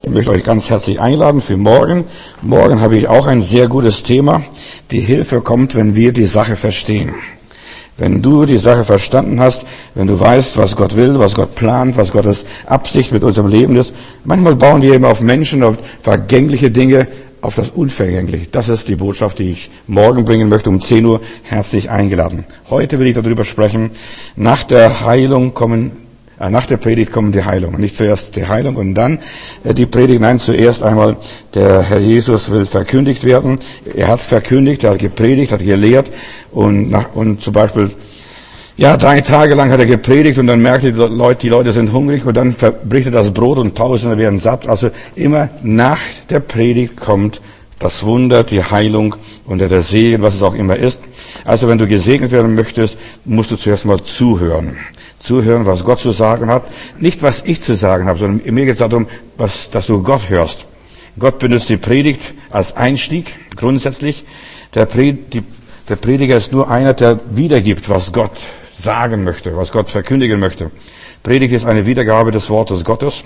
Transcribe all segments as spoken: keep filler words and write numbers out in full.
Ich möchte euch ganz herzlich einladen für morgen. Morgen habe ich auch ein sehr gutes Thema. Die Hilfe kommt, wenn wir die Sache verstehen. Wenn du die Sache verstanden hast, wenn du weißt, was Gott will, was Gott plant, was Gottes Absicht mit unserem Leben ist. Manchmal bauen wir eben auf Menschen, auf vergängliche Dinge, auf das Unvergängliche. Das ist die Botschaft, die ich morgen bringen möchte, um zehn Uhr herzlich eingeladen. Heute will ich darüber sprechen, nach der Heilung kommen, äh, nach der Predigt kommen die Heilung. Nicht zuerst die Heilung und dann äh, die Predigt. Nein, zuerst einmal, der Herr Jesus will verkündigt werden. Er hat verkündigt, er hat gepredigt, hat gelehrt und, nach, und zum Beispiel, ja, drei Tage lang hat er gepredigt und dann merkte die Leute, die Leute sind hungrig und dann verbricht er das Brot und Tausende werden satt. Also immer nach der Predigt kommt das Wunder, die Heilung und der Segen, was es auch immer ist. Also wenn du gesegnet werden möchtest, musst du zuerst mal zuhören. Zuhören, was Gott zu sagen hat. Nicht, was ich zu sagen habe, sondern mir geht es darum, was, dass du Gott hörst. Gott benutzt die Predigt als Einstieg, grundsätzlich. Der, Pred, die, der Prediger ist nur einer, der wiedergibt, was Gott sagen möchte, was Gott verkündigen möchte. Predigt ist eine Wiedergabe des Wortes Gottes.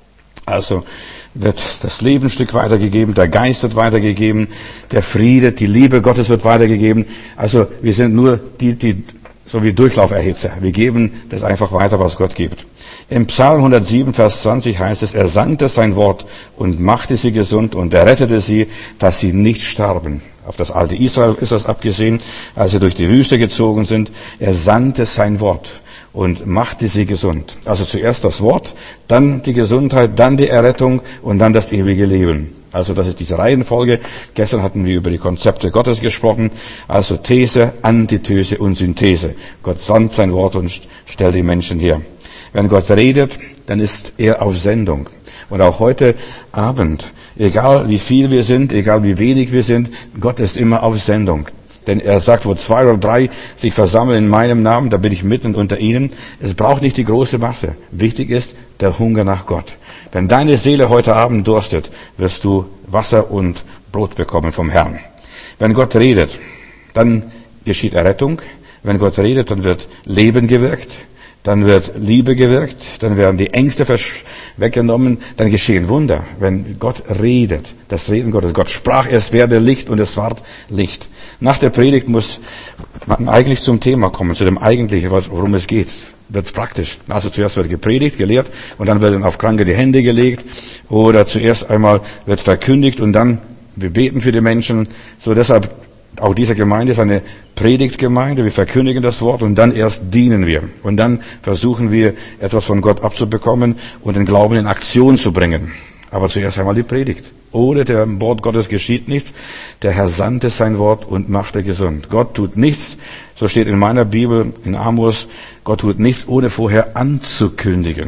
Also wird das Leben ein Stück weitergegeben, der Geist wird weitergegeben, der Friede, die Liebe Gottes wird weitergegeben. Also wir sind nur die, die so wie Durchlauferhitzer. Wir geben das einfach weiter, was Gott gibt. Im Psalm hundertsieben, Vers zwanzig heißt es, er sandte sein Wort und machte sie gesund und er rettete sie, dass sie nicht starben. Auf das alte Israel ist das abgesehen, als sie durch die Wüste gezogen sind. Er sandte sein Wort und machte sie gesund. Also zuerst das Wort, dann die Gesundheit, dann die Errettung und dann das ewige Leben. Also das ist diese Reihenfolge. Gestern hatten wir über die Konzepte Gottes gesprochen. Also These, Antithese und Synthese. Gott sandt sein Wort und stellt die Menschen her. Wenn Gott redet, dann ist er auf Sendung. Und auch heute Abend, egal wie viel wir sind, egal wie wenig wir sind, Gott ist immer auf Sendung. Denn er sagt, wo zwei oder drei sich versammeln in meinem Namen, da bin ich mitten unter ihnen. Es braucht nicht die große Masse. Wichtig ist der Hunger nach Gott. Wenn deine Seele heute Abend durstet, wirst du Wasser und Brot bekommen vom Herrn. Wenn Gott redet, dann geschieht Errettung. Wenn Gott redet, dann wird Leben gewirkt. Dann wird Liebe gewirkt, dann werden die Ängste weggenommen, dann geschehen Wunder, wenn Gott redet, das Reden Gottes. Gott sprach, es werde Licht und es ward Licht. Nach der Predigt muss man eigentlich zum Thema kommen, zu dem Eigentlichen, worum es geht. Wird praktisch. Also zuerst wird gepredigt, gelehrt und dann werden auf Kranke die Hände gelegt oder zuerst einmal wird verkündigt und dann wir beten für die Menschen. So deshalb auch diese Gemeinde ist eine Predigtgemeinde. Wir verkündigen das Wort und dann erst dienen wir. Und dann versuchen wir, etwas von Gott abzubekommen und den Glauben in Aktion zu bringen. Aber zuerst einmal die Predigt. Ohne dem Wort Gottes geschieht nichts. Der Herr sandte sein Wort und machte gesund. Gott tut nichts, so steht in meiner Bibel, in Amos, Gott tut nichts, ohne vorher anzukündigen.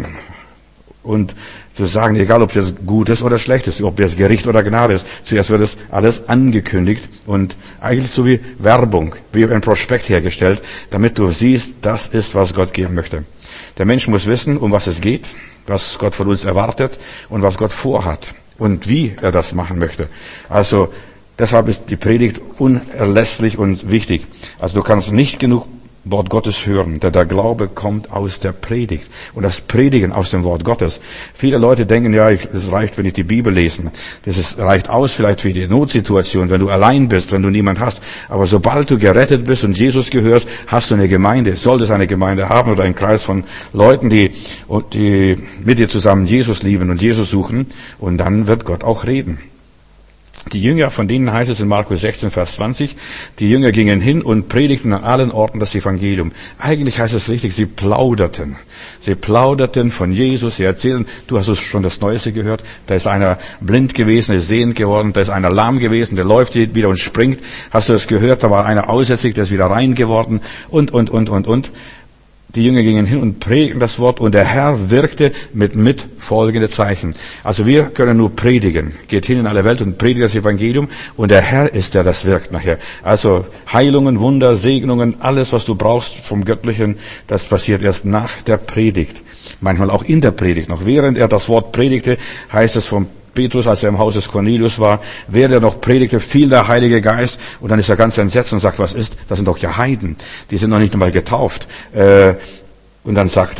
Und zu sagen, egal ob das gut ist oder schlecht ist, ob das Gericht oder Gnade ist, zuerst wird es alles angekündigt und eigentlich so wie Werbung, wie ein Prospekt hergestellt, damit du siehst, das ist, was Gott geben möchte. Der Mensch muss wissen, um was es geht, was Gott von uns erwartet und was Gott vorhat und wie er das machen möchte. Also deshalb ist die Predigt unerlässlich und wichtig. Also du kannst nicht genug Wort Gottes hören, denn der Glaube kommt aus der Predigt und das Predigen aus dem Wort Gottes. Viele Leute denken, ja, es reicht, wenn ich die Bibel lese. Das ist, reicht aus vielleicht für die Notsituation, wenn du allein bist, wenn du niemand hast. Aber sobald du gerettet bist und Jesus gehörst, hast du eine Gemeinde. Solltest eine Gemeinde haben oder einen Kreis von Leuten, die, die mit dir zusammen Jesus lieben und Jesus suchen. Und dann wird Gott auch reden. Die Jünger, von denen heißt es in Markus sechzehn, Vers zwanzig, die Jünger gingen hin und predigten an allen Orten das Evangelium. Eigentlich heißt es richtig, sie plauderten. Sie plauderten von Jesus, sie erzählen, du hast schon das Neueste gehört, da ist einer blind gewesen, der ist sehend geworden, da ist einer lahm gewesen, der läuft wieder und springt. Hast du das gehört, da war einer aussätzig, der ist wieder rein geworden und, und, und, und, und. Die Jünger gingen hin und predigten das Wort und der Herr wirkte mit mitfolgende Zeichen. Also wir können nur predigen. Geht hin in alle Welt und predigt das Evangelium und der Herr ist der, das wirkt nachher. Also Heilungen, Wunder, Segnungen, alles, was du brauchst vom Göttlichen, das passiert erst nach der Predigt. Manchmal auch in der Predigt. Noch während er das Wort predigte, heißt es vom Petrus, als er im Haus des Cornelius war, während er noch predigte, fiel der Heilige Geist und dann ist er ganz entsetzt und sagt, was ist? Das sind doch ja Heiden, die sind noch nicht einmal getauft. Und dann sagt er,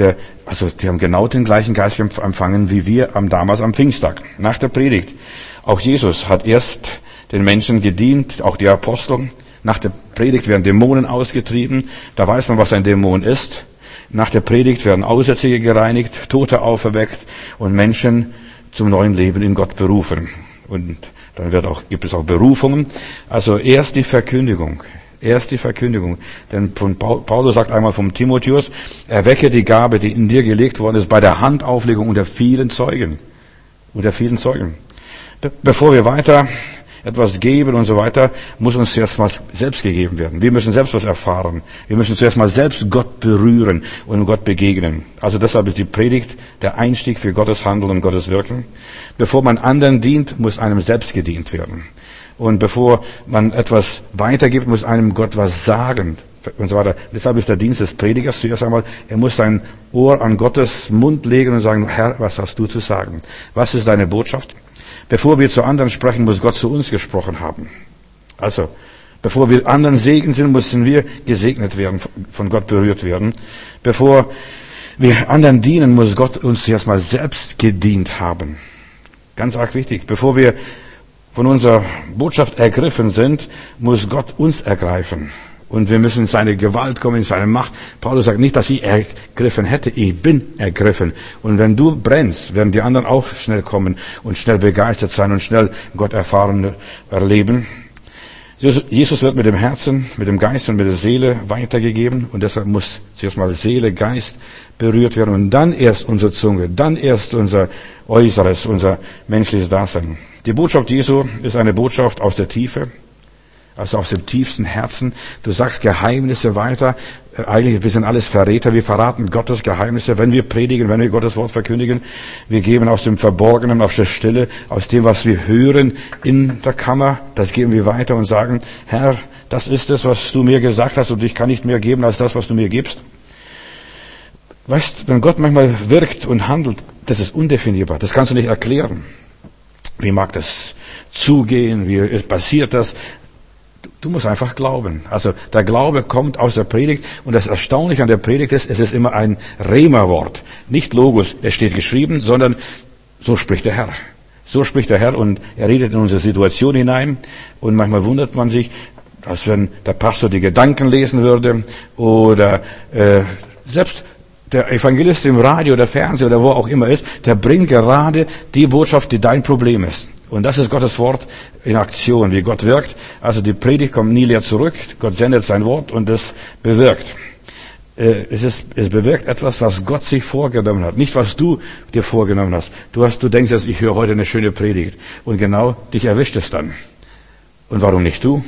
also die haben genau den gleichen Geist empfangen wie wir am damals am Pfingsttag, nach der Predigt. Auch Jesus hat erst den Menschen gedient, auch die Apostel. Nach der Predigt werden Dämonen ausgetrieben. Da weiß man, was ein Dämon ist. Nach der Predigt werden Aussätzige gereinigt, Tote auferweckt und Menschen zum neuen Leben in Gott berufen. Und dann wird auch, gibt es auch Berufungen. Also erst die Verkündigung. Erst die Verkündigung. Denn von Paulus sagt einmal vom Timotheus, erwecke die Gabe, die in dir gelegt worden ist, bei der Handauflegung unter vielen Zeugen. Unter vielen Zeugen. Be- bevor wir weiter etwas geben und so weiter, muss uns zuerst mal selbst gegeben werden. Wir müssen selbst was erfahren. Wir müssen zuerst mal selbst Gott berühren und Gott begegnen. Also deshalb ist die Predigt der Einstieg für Gottes Handeln und Gottes Wirken. Bevor man anderen dient, muss einem selbst gedient werden. Und bevor man etwas weitergibt, muss einem Gott was sagen und so weiter. Deshalb ist der Dienst des Predigers zuerst einmal, er muss sein Ohr an Gottes Mund legen und sagen, Herr, was hast du zu sagen? Was ist deine Botschaft? Bevor wir zu anderen sprechen, muss Gott zu uns gesprochen haben. Also, bevor wir anderen Segen sind, müssen wir gesegnet werden, von Gott berührt werden. Bevor wir anderen dienen, muss Gott uns zuerst mal selbst gedient haben. Ganz arg wichtig. Bevor wir von unserer Botschaft ergriffen sind, muss Gott uns ergreifen. Und wir müssen in seine Gewalt kommen, in seine Macht. Paulus sagt nicht, dass ich ergriffen hätte. Ich bin ergriffen. Und wenn du brennst, werden die anderen auch schnell kommen und schnell begeistert sein und schnell Gott erfahren, erleben. Jesus wird mit dem Herzen, mit dem Geist und mit der Seele weitergegeben. Und deshalb muss zuerst mal Seele, Geist berührt werden. Und dann erst unsere Zunge, dann erst unser Äußeres, unser menschliches Dasein. Die Botschaft Jesu ist eine Botschaft aus der Tiefe. Also aus dem tiefsten Herzen. Du sagst Geheimnisse weiter. Eigentlich, wir sind alles Verräter. Wir verraten Gottes Geheimnisse, wenn wir predigen, wenn wir Gottes Wort verkündigen. Wir geben aus dem Verborgenen, aus der Stille, aus dem, was wir hören in der Kammer. Das geben wir weiter und sagen, Herr, das ist es, was du mir gesagt hast und ich kann nicht mehr geben als das, was du mir gibst. Weißt, wenn Gott manchmal wirkt und handelt, das ist undefinierbar. Das kannst du nicht erklären. Wie mag das zugehen? Wie passiert das? Du musst einfach glauben. Also der Glaube kommt aus der Predigt und das Erstaunliche an der Predigt ist, es ist immer ein Rema-Wort. Nicht Logos, es steht geschrieben, sondern so spricht der Herr. So spricht der Herr und er redet in unsere Situation hinein und manchmal wundert man sich, als wenn der Pastor die Gedanken lesen würde oder äh, selbst der Evangelist im Radio oder Fernsehen oder wo auch immer ist, der bringt gerade die Botschaft, die dein Problem ist. Und das ist Gottes Wort in Aktion, wie Gott wirkt. Also die Predigt kommt nie leer zurück. Gott sendet sein Wort und es bewirkt. Es ist, es bewirkt etwas, was Gott sich vorgenommen hat. Nicht, was du dir vorgenommen hast. Du hast, du denkst jetzt, ich höre heute eine schöne Predigt. Und genau dich erwischt es dann. Und warum nicht du?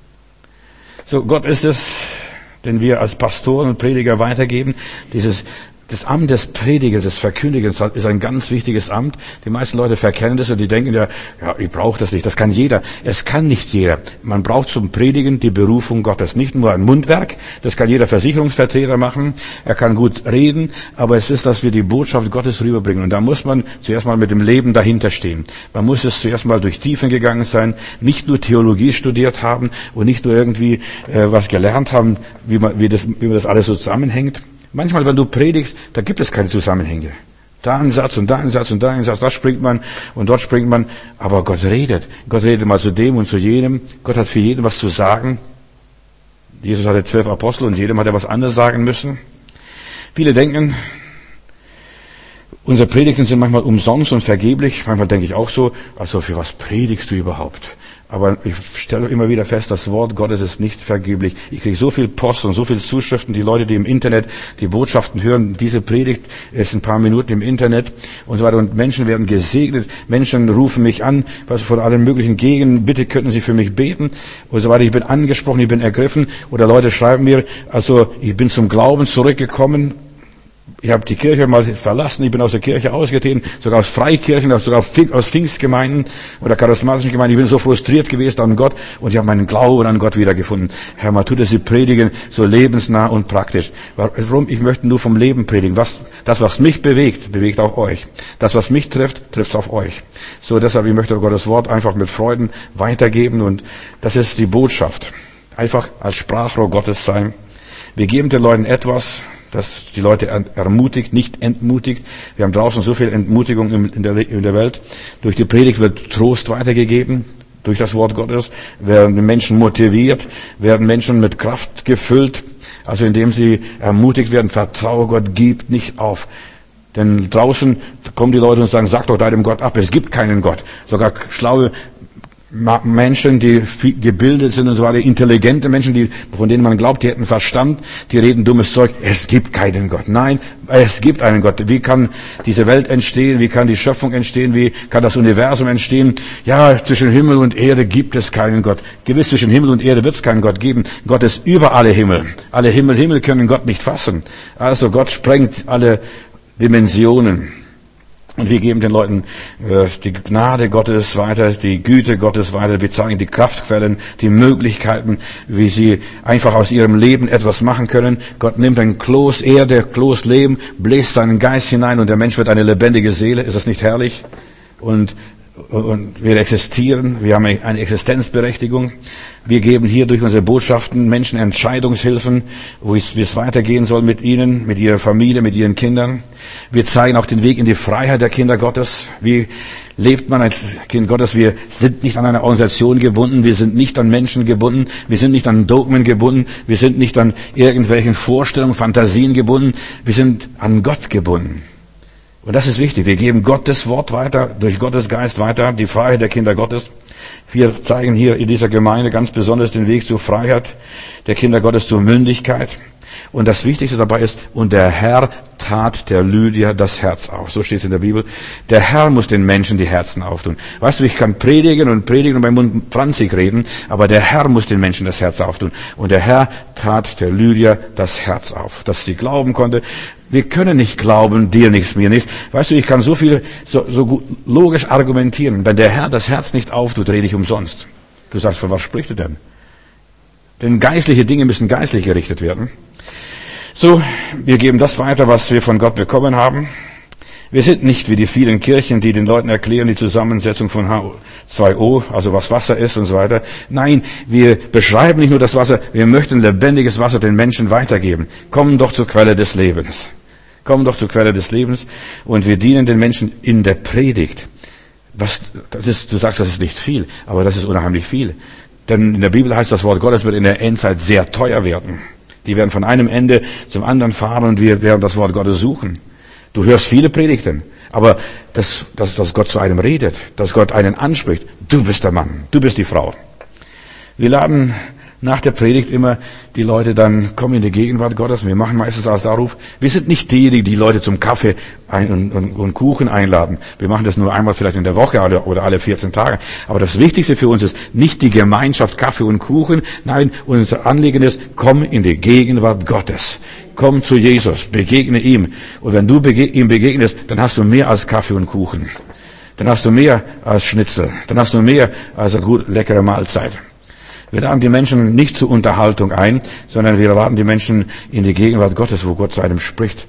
So, Gott ist es, den wir als Pastoren und Prediger weitergeben. Dieses, Das Amt des Predigers, des Verkündigers ist ein ganz wichtiges Amt. Die meisten Leute verkennen das und die denken ja, ja, ich brauche das nicht. Das kann jeder. Es kann nicht jeder. Man braucht zum Predigen die Berufung Gottes. Nicht nur ein Mundwerk. Das kann jeder Versicherungsvertreter machen. Er kann gut reden. Aber es ist, dass wir die Botschaft Gottes rüberbringen. Und da muss man zuerst mal mit dem Leben dahinter stehen. Man muss es zuerst mal durch Tiefen gegangen sein. Nicht nur Theologie studiert haben und nicht nur irgendwie äh, was gelernt haben, wie man, wie das, wie man das alles so zusammenhängt. Manchmal, wenn du predigst, da gibt es keine Zusammenhänge. Da ein Satz und da ein Satz und da ein Satz, da springt man und dort springt man. Aber Gott redet. Gott redet mal zu dem und zu jenem. Gott hat für jeden was zu sagen. Jesus hatte zwölf Apostel und jedem hat er was anderes sagen müssen. Viele denken, unsere Predigten sind manchmal umsonst und vergeblich. Manchmal denke ich auch so, also für was predigst du überhaupt? Aber ich stelle immer wieder fest, das Wort Gottes ist nicht vergeblich. Ich kriege so viel Post und so viele Zuschriften, die Leute, die im Internet die Botschaften hören, diese Predigt ist ein paar Minuten im Internet und so weiter. Und Menschen werden gesegnet, Menschen rufen mich an, was von allen möglichen Gegenden, bitte könnten Sie für mich beten und so weiter. Ich bin angesprochen, ich bin ergriffen. Oder Leute schreiben mir, also ich bin zum Glauben zurückgekommen. Ich habe die Kirche mal verlassen, ich bin aus der Kirche ausgetreten, sogar aus Freikirchen, sogar aus Pfingstgemeinden oder charismatischen Gemeinden. Ich bin so frustriert gewesen an Gott und ich habe meinen Glauben an Gott wiedergefunden. Herr, man tut es, Sie predigen so lebensnah und praktisch. Warum? Ich möchte nur vom Leben predigen. Was, das, was mich bewegt, bewegt auch euch. Das, was mich trifft, trifft es auf euch. So, deshalb, ich möchte Gottes Wort einfach mit Freuden weitergeben und das ist die Botschaft. Einfach als Sprachrohr Gottes sein. Wir geben den Leuten etwas, das die Leute ermutigt, nicht entmutigt. Wir haben draußen so viel Entmutigung in der, in der Welt. Durch die Predigt wird Trost weitergegeben. Durch das Wort Gottes werden Menschen motiviert, werden Menschen mit Kraft gefüllt. Also indem sie ermutigt werden, vertraue Gott, gib nicht auf. Denn draußen kommen die Leute und sagen, sag doch deinem Gott ab, es gibt keinen Gott. Sogar schlaue Menschen, die gebildet sind und so weiter, intelligente Menschen, die, von denen man glaubt, die hätten Verstand, die reden dummes Zeug. Es gibt keinen Gott. Nein, es gibt einen Gott. Wie kann diese Welt entstehen? Wie kann die Schöpfung entstehen? Wie kann das Universum entstehen? Ja, zwischen Himmel und Erde gibt es keinen Gott. Gewiss, zwischen Himmel und Erde wird es keinen Gott geben. Gott ist über alle Himmel. Alle Himmel, Himmel können Gott nicht fassen. Also Gott sprengt alle Dimensionen. Und wir geben den Leuten äh, die Gnade Gottes weiter, die Güte Gottes weiter. Wir zeigen die Kraftquellen, die Möglichkeiten, wie sie einfach aus ihrem Leben etwas machen können. Gott nimmt ein Kloß Erde, Kloß Leben, bläst seinen Geist hinein und der Mensch wird eine lebendige Seele. Ist das nicht herrlich? Und Und wir existieren, wir haben eine Existenzberechtigung. Wir geben hier durch unsere Botschaften Menschen Entscheidungshilfen, wo es, wie es weitergehen soll mit ihnen, mit ihrer Familie, mit ihren Kindern. Wir zeigen auch den Weg in die Freiheit der Kinder Gottes. Wie lebt man als Kind Gottes? Wir sind nicht an eine Organisation gebunden, wir sind nicht an Menschen gebunden, wir sind nicht an Dogmen gebunden, wir sind nicht an irgendwelchen Vorstellungen, Fantasien gebunden, wir sind an Gott gebunden. Und das ist wichtig. Wir geben Gottes Wort weiter, durch Gottes Geist weiter, die Freiheit der Kinder Gottes. Wir zeigen hier in dieser Gemeinde ganz besonders den Weg zur Freiheit der Kinder Gottes, zur Mündigkeit. Und das Wichtigste dabei ist, und der Herr tat der Lydia das Herz auf. So steht es in der Bibel. Der Herr muss den Menschen die Herzen auftun. Weißt du, ich kann predigen und predigen und beim Mund zwanzig reden, aber der Herr muss den Menschen das Herz auftun. Und der Herr tat der Lydia das Herz auf, dass sie glauben konnte. Wir können nicht glauben, dir nichts, mir nichts. Weißt du, ich kann so viel, so, so gut, logisch argumentieren. Wenn der Herr das Herz nicht auftut, rede ich umsonst. Du sagst, von was spricht er denn? Denn geistliche Dinge müssen geistlich gerichtet werden. So, wir geben das weiter, was wir von Gott bekommen haben. Wir sind nicht wie die vielen Kirchen, die den Leuten erklären, die Zusammensetzung von H zwei O, also was Wasser ist und so weiter. Nein, wir beschreiben nicht nur das Wasser, wir möchten lebendiges Wasser den Menschen weitergeben. Kommen doch zur Quelle des Lebens. Kommen doch zur Quelle des Lebens und wir dienen den Menschen in der Predigt. Was, das ist, du sagst, das ist nicht viel, aber das ist unheimlich viel. Denn in der Bibel heißt, das Wort Gottes wird in der Endzeit sehr teuer werden. Die werden von einem Ende zum anderen fahren und wir werden das Wort Gottes suchen. Du hörst viele Predigten, aber dass, dass, dass Gott zu einem redet, dass Gott einen anspricht. Du bist der Mann, du bist die Frau. Wir laden nach der Predigt immer die Leute dann kommen in die Gegenwart Gottes. Wir machen meistens als Darruf. Wir sind nicht diejenigen, die Leute zum Kaffee ein, und, und, und Kuchen einladen. Wir machen das nur einmal vielleicht in der Woche oder, oder alle vierzehn Tage. Aber das Wichtigste für uns ist nicht die Gemeinschaft Kaffee und Kuchen. Nein, unser Anliegen ist, komm in die Gegenwart Gottes. Komm zu Jesus, begegne ihm. Und wenn du bege- ihm begegnest, dann hast du mehr als Kaffee und Kuchen. Dann hast du mehr als Schnitzel. Dann hast du mehr als eine gut leckere Mahlzeit. Wir laden die Menschen nicht zur Unterhaltung ein, sondern wir laden die Menschen in die Gegenwart Gottes, wo Gott zu einem spricht.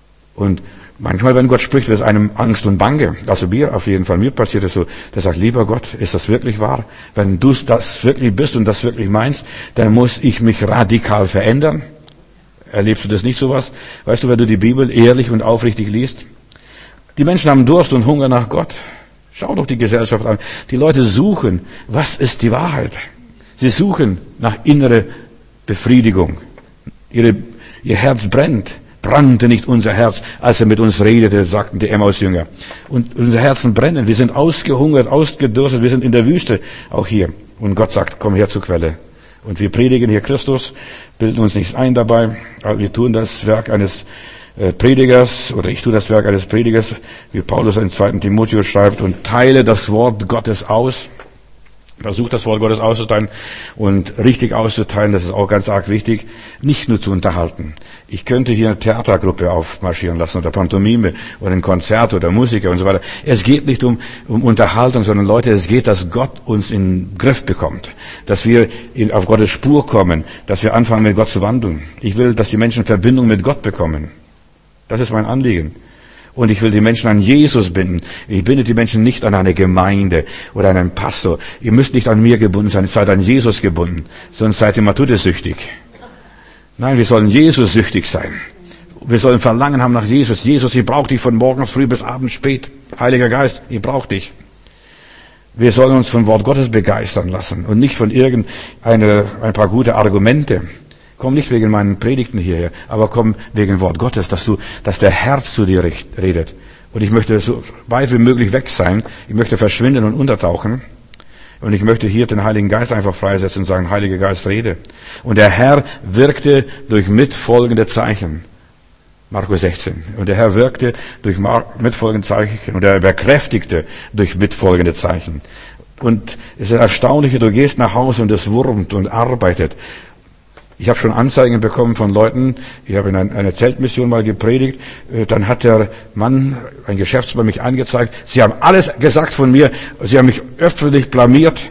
Und manchmal, wenn Gott spricht, wird es einem Angst und Bange. Also mir, auf jeden Fall, mir passiert es so, der sagt, lieber Gott, ist das wirklich wahr? Wenn du das wirklich bist und das wirklich meinst, dann muss ich mich radikal verändern. Erlebst du das nicht sowas? Weißt du, wenn du die Bibel ehrlich und aufrichtig liest? Die Menschen haben Durst und Hunger nach Gott. Schau doch die Gesellschaft an. Die Leute suchen, was ist die Wahrheit? Sie suchen nach innere Befriedigung. Ihre, ihr Herz brennt. Brannte nicht unser Herz, als er mit uns redete, sagten die Emmaus-Jünger. Und unsere Herzen brennen. Wir sind ausgehungert, ausgedurstet. Wir sind in der Wüste, auch hier. Und Gott sagt, komm her zur Quelle. Und wir predigen hier Christus, bilden uns nichts ein dabei. Aber wir tun das Werk eines äh, Predigers, oder ich tue das Werk eines Predigers, wie Paulus in zweiten Timotheus schreibt, und teile das Wort Gottes aus. Versucht das Wort Gottes auszuteilen und richtig auszuteilen, das ist auch ganz arg wichtig, nicht nur zu unterhalten. Ich könnte hier eine Theatergruppe aufmarschieren lassen oder Pantomime oder ein Konzert oder Musiker und so weiter. Es geht nicht um, um Unterhaltung, sondern Leute, es geht, dass Gott uns in den Griff bekommt, dass wir in, auf Gottes Spur kommen, dass wir anfangen mit Gott zu wandeln. Ich will, dass die Menschen Verbindung mit Gott bekommen. Das ist mein Anliegen. Und ich will die Menschen an Jesus binden. Ich binde die Menschen nicht an eine Gemeinde oder an einen Pastor. Ihr müsst nicht an mir gebunden sein, ihr seid an Jesus gebunden. Sonst seid ihr matutesüchtig. Nein, wir sollen Jesus süchtig sein. Wir sollen Verlangen haben nach Jesus. Jesus, ich brauche dich von morgens früh bis abends spät. Heiliger Geist, ich brauche dich. Wir sollen uns vom Wort Gottes begeistern lassen und nicht von irgendeine, ein paar gute Argumente. Komm nicht wegen meinen Predigten hierher, aber komm wegen Wort Gottes, dass du, dass der Herr zu dir redet. Und ich möchte so weit wie möglich weg sein. Ich möchte verschwinden und untertauchen. Und ich möchte hier den Heiligen Geist einfach freisetzen und sagen, Heiliger Geist, rede. Und der Herr wirkte durch mitfolgende Zeichen. Markus sechzehn. Und der Herr wirkte durch mitfolgende Zeichen und er bekräftigte durch mitfolgende Zeichen. Und es ist erstaunlich, du gehst nach Hause und es wurmt und arbeitet. Ich habe schon Anzeigen bekommen von Leuten, ich habe in einer Zeltmission mal gepredigt, dann hat der Mann, ein Geschäftsmann, mich angezeigt, sie haben alles gesagt von mir, sie haben mich öffentlich blamiert,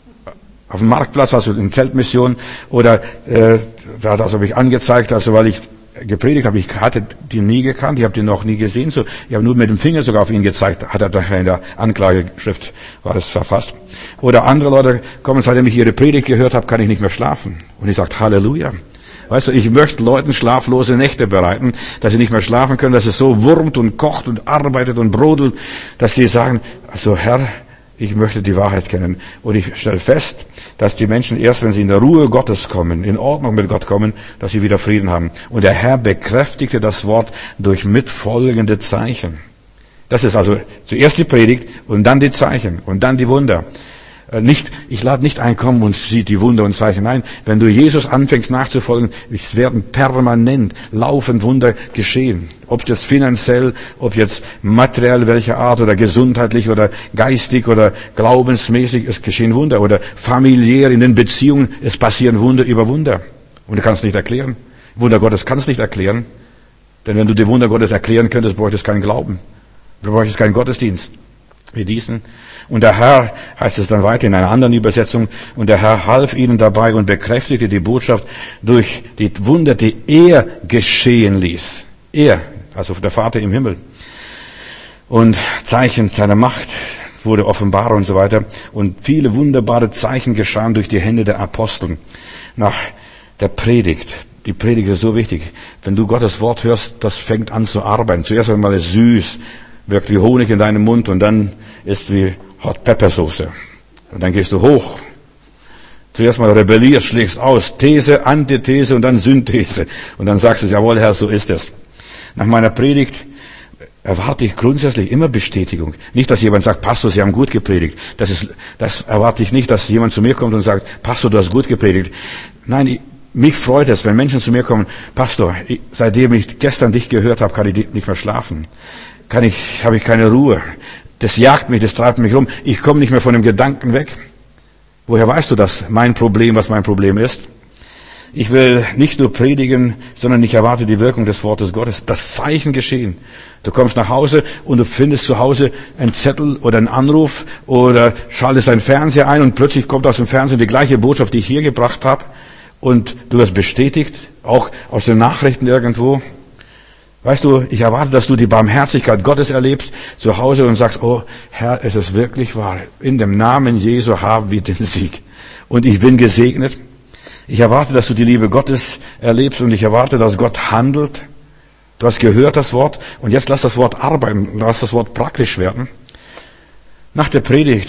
auf dem Marktplatz, also in Zeltmission, oder äh, da hat er also mich angezeigt, also weil ich gepredigt habe, ich hatte die nie gekannt, ich habe den noch nie gesehen, so, ich habe nur mit dem Finger sogar auf ihn gezeigt, hat er daher in der Anklageschrift, war das verfasst. Oder andere Leute kommen, seitdem ich ihre Predigt gehört habe, kann ich nicht mehr schlafen. Und ich sage, Halleluja. Weißt du, ich möchte Leuten schlaflose Nächte bereiten, dass sie nicht mehr schlafen können, dass es so wurmt und kocht und arbeitet und brodelt, dass sie sagen, also Herr, ich möchte die Wahrheit kennen. Und ich stelle fest, dass die Menschen erst, wenn sie in der Ruhe Gottes kommen, in Ordnung mit Gott kommen, dass sie wieder Frieden haben. Und der Herr bekräftigte das Wort durch mitfolgende Zeichen. Das ist also zuerst die Predigt und dann die Zeichen und dann die Wunder. Nicht, ich lade nicht ein, komm und sieh die Wunder und Zeichen. Nein, wenn du Jesus anfängst nachzufolgen, es werden permanent laufend Wunder geschehen. Ob jetzt finanziell, ob jetzt materiell welcher Art oder gesundheitlich oder geistig oder glaubensmäßig, es geschehen Wunder. Oder familiär in den Beziehungen, es passieren Wunder über Wunder. Und du kannst nicht erklären. Wunder Gottes kannst nicht erklären. Denn wenn du die Wunder Gottes erklären könntest, bräuchtest du keinen Glauben. Du bräuchtest keinen Gottesdienst. Wie diesen. Und der Herr, heißt es dann weiter in einer anderen Übersetzung, und der Herr half ihnen dabei und bekräftigte die Botschaft durch die Wunder, die er geschehen ließ. Er, also der Vater im Himmel. Und Zeichen seiner Macht wurde offenbar und so weiter. Und viele wunderbare Zeichen geschahen durch die Hände der Apostel. Nach der Predigt. Die Predigt ist so wichtig. Wenn du Gottes Wort hörst, das fängt an zu arbeiten. Zuerst einmal ist es süß, wirkt wie Honig in deinem Mund und dann ist wie Hot Pepper Soße. Und dann gehst du hoch. Zuerst mal rebellierst, schlägst aus. These, Antithese und dann Synthese. Und dann sagst du, jawohl, Herr, so ist es. Nach meiner Predigt erwarte ich grundsätzlich immer Bestätigung. Nicht, dass jemand sagt, Pastor, Sie haben gut gepredigt. Das ist, das erwarte ich nicht, dass jemand zu mir kommt und sagt, Pastor, du hast gut gepredigt. Nein, ich, mich freut es, wenn Menschen zu mir kommen, Pastor, ich, seitdem ich gestern dich gehört habe, kann ich nicht mehr schlafen. Kann ich, habe ich keine Ruhe. Das jagt mich, das treibt mich rum. Ich komme nicht mehr von dem Gedanken weg. Woher weißt du das? Mein Problem, was mein Problem ist? Ich will nicht nur predigen, sondern ich erwarte die Wirkung des Wortes Gottes. Das Zeichen geschehen. Du kommst nach Hause und du findest zu Hause einen Zettel oder einen Anruf oder schaltest deinen Fernseher ein und plötzlich kommt aus dem Fernsehen die gleiche Botschaft, die ich hier gebracht habe. Und du wirst bestätigt, auch aus den Nachrichten irgendwo. Weißt du, ich erwarte, dass du die Barmherzigkeit Gottes erlebst zu Hause und sagst, oh Herr, es ist wirklich wahr. In dem Namen Jesu haben wir den Sieg. Und ich bin gesegnet. Ich erwarte, dass du die Liebe Gottes erlebst und ich erwarte, dass Gott handelt. Du hast gehört das Wort und jetzt lass das Wort arbeiten, lass das Wort praktisch werden. Nach der Predigt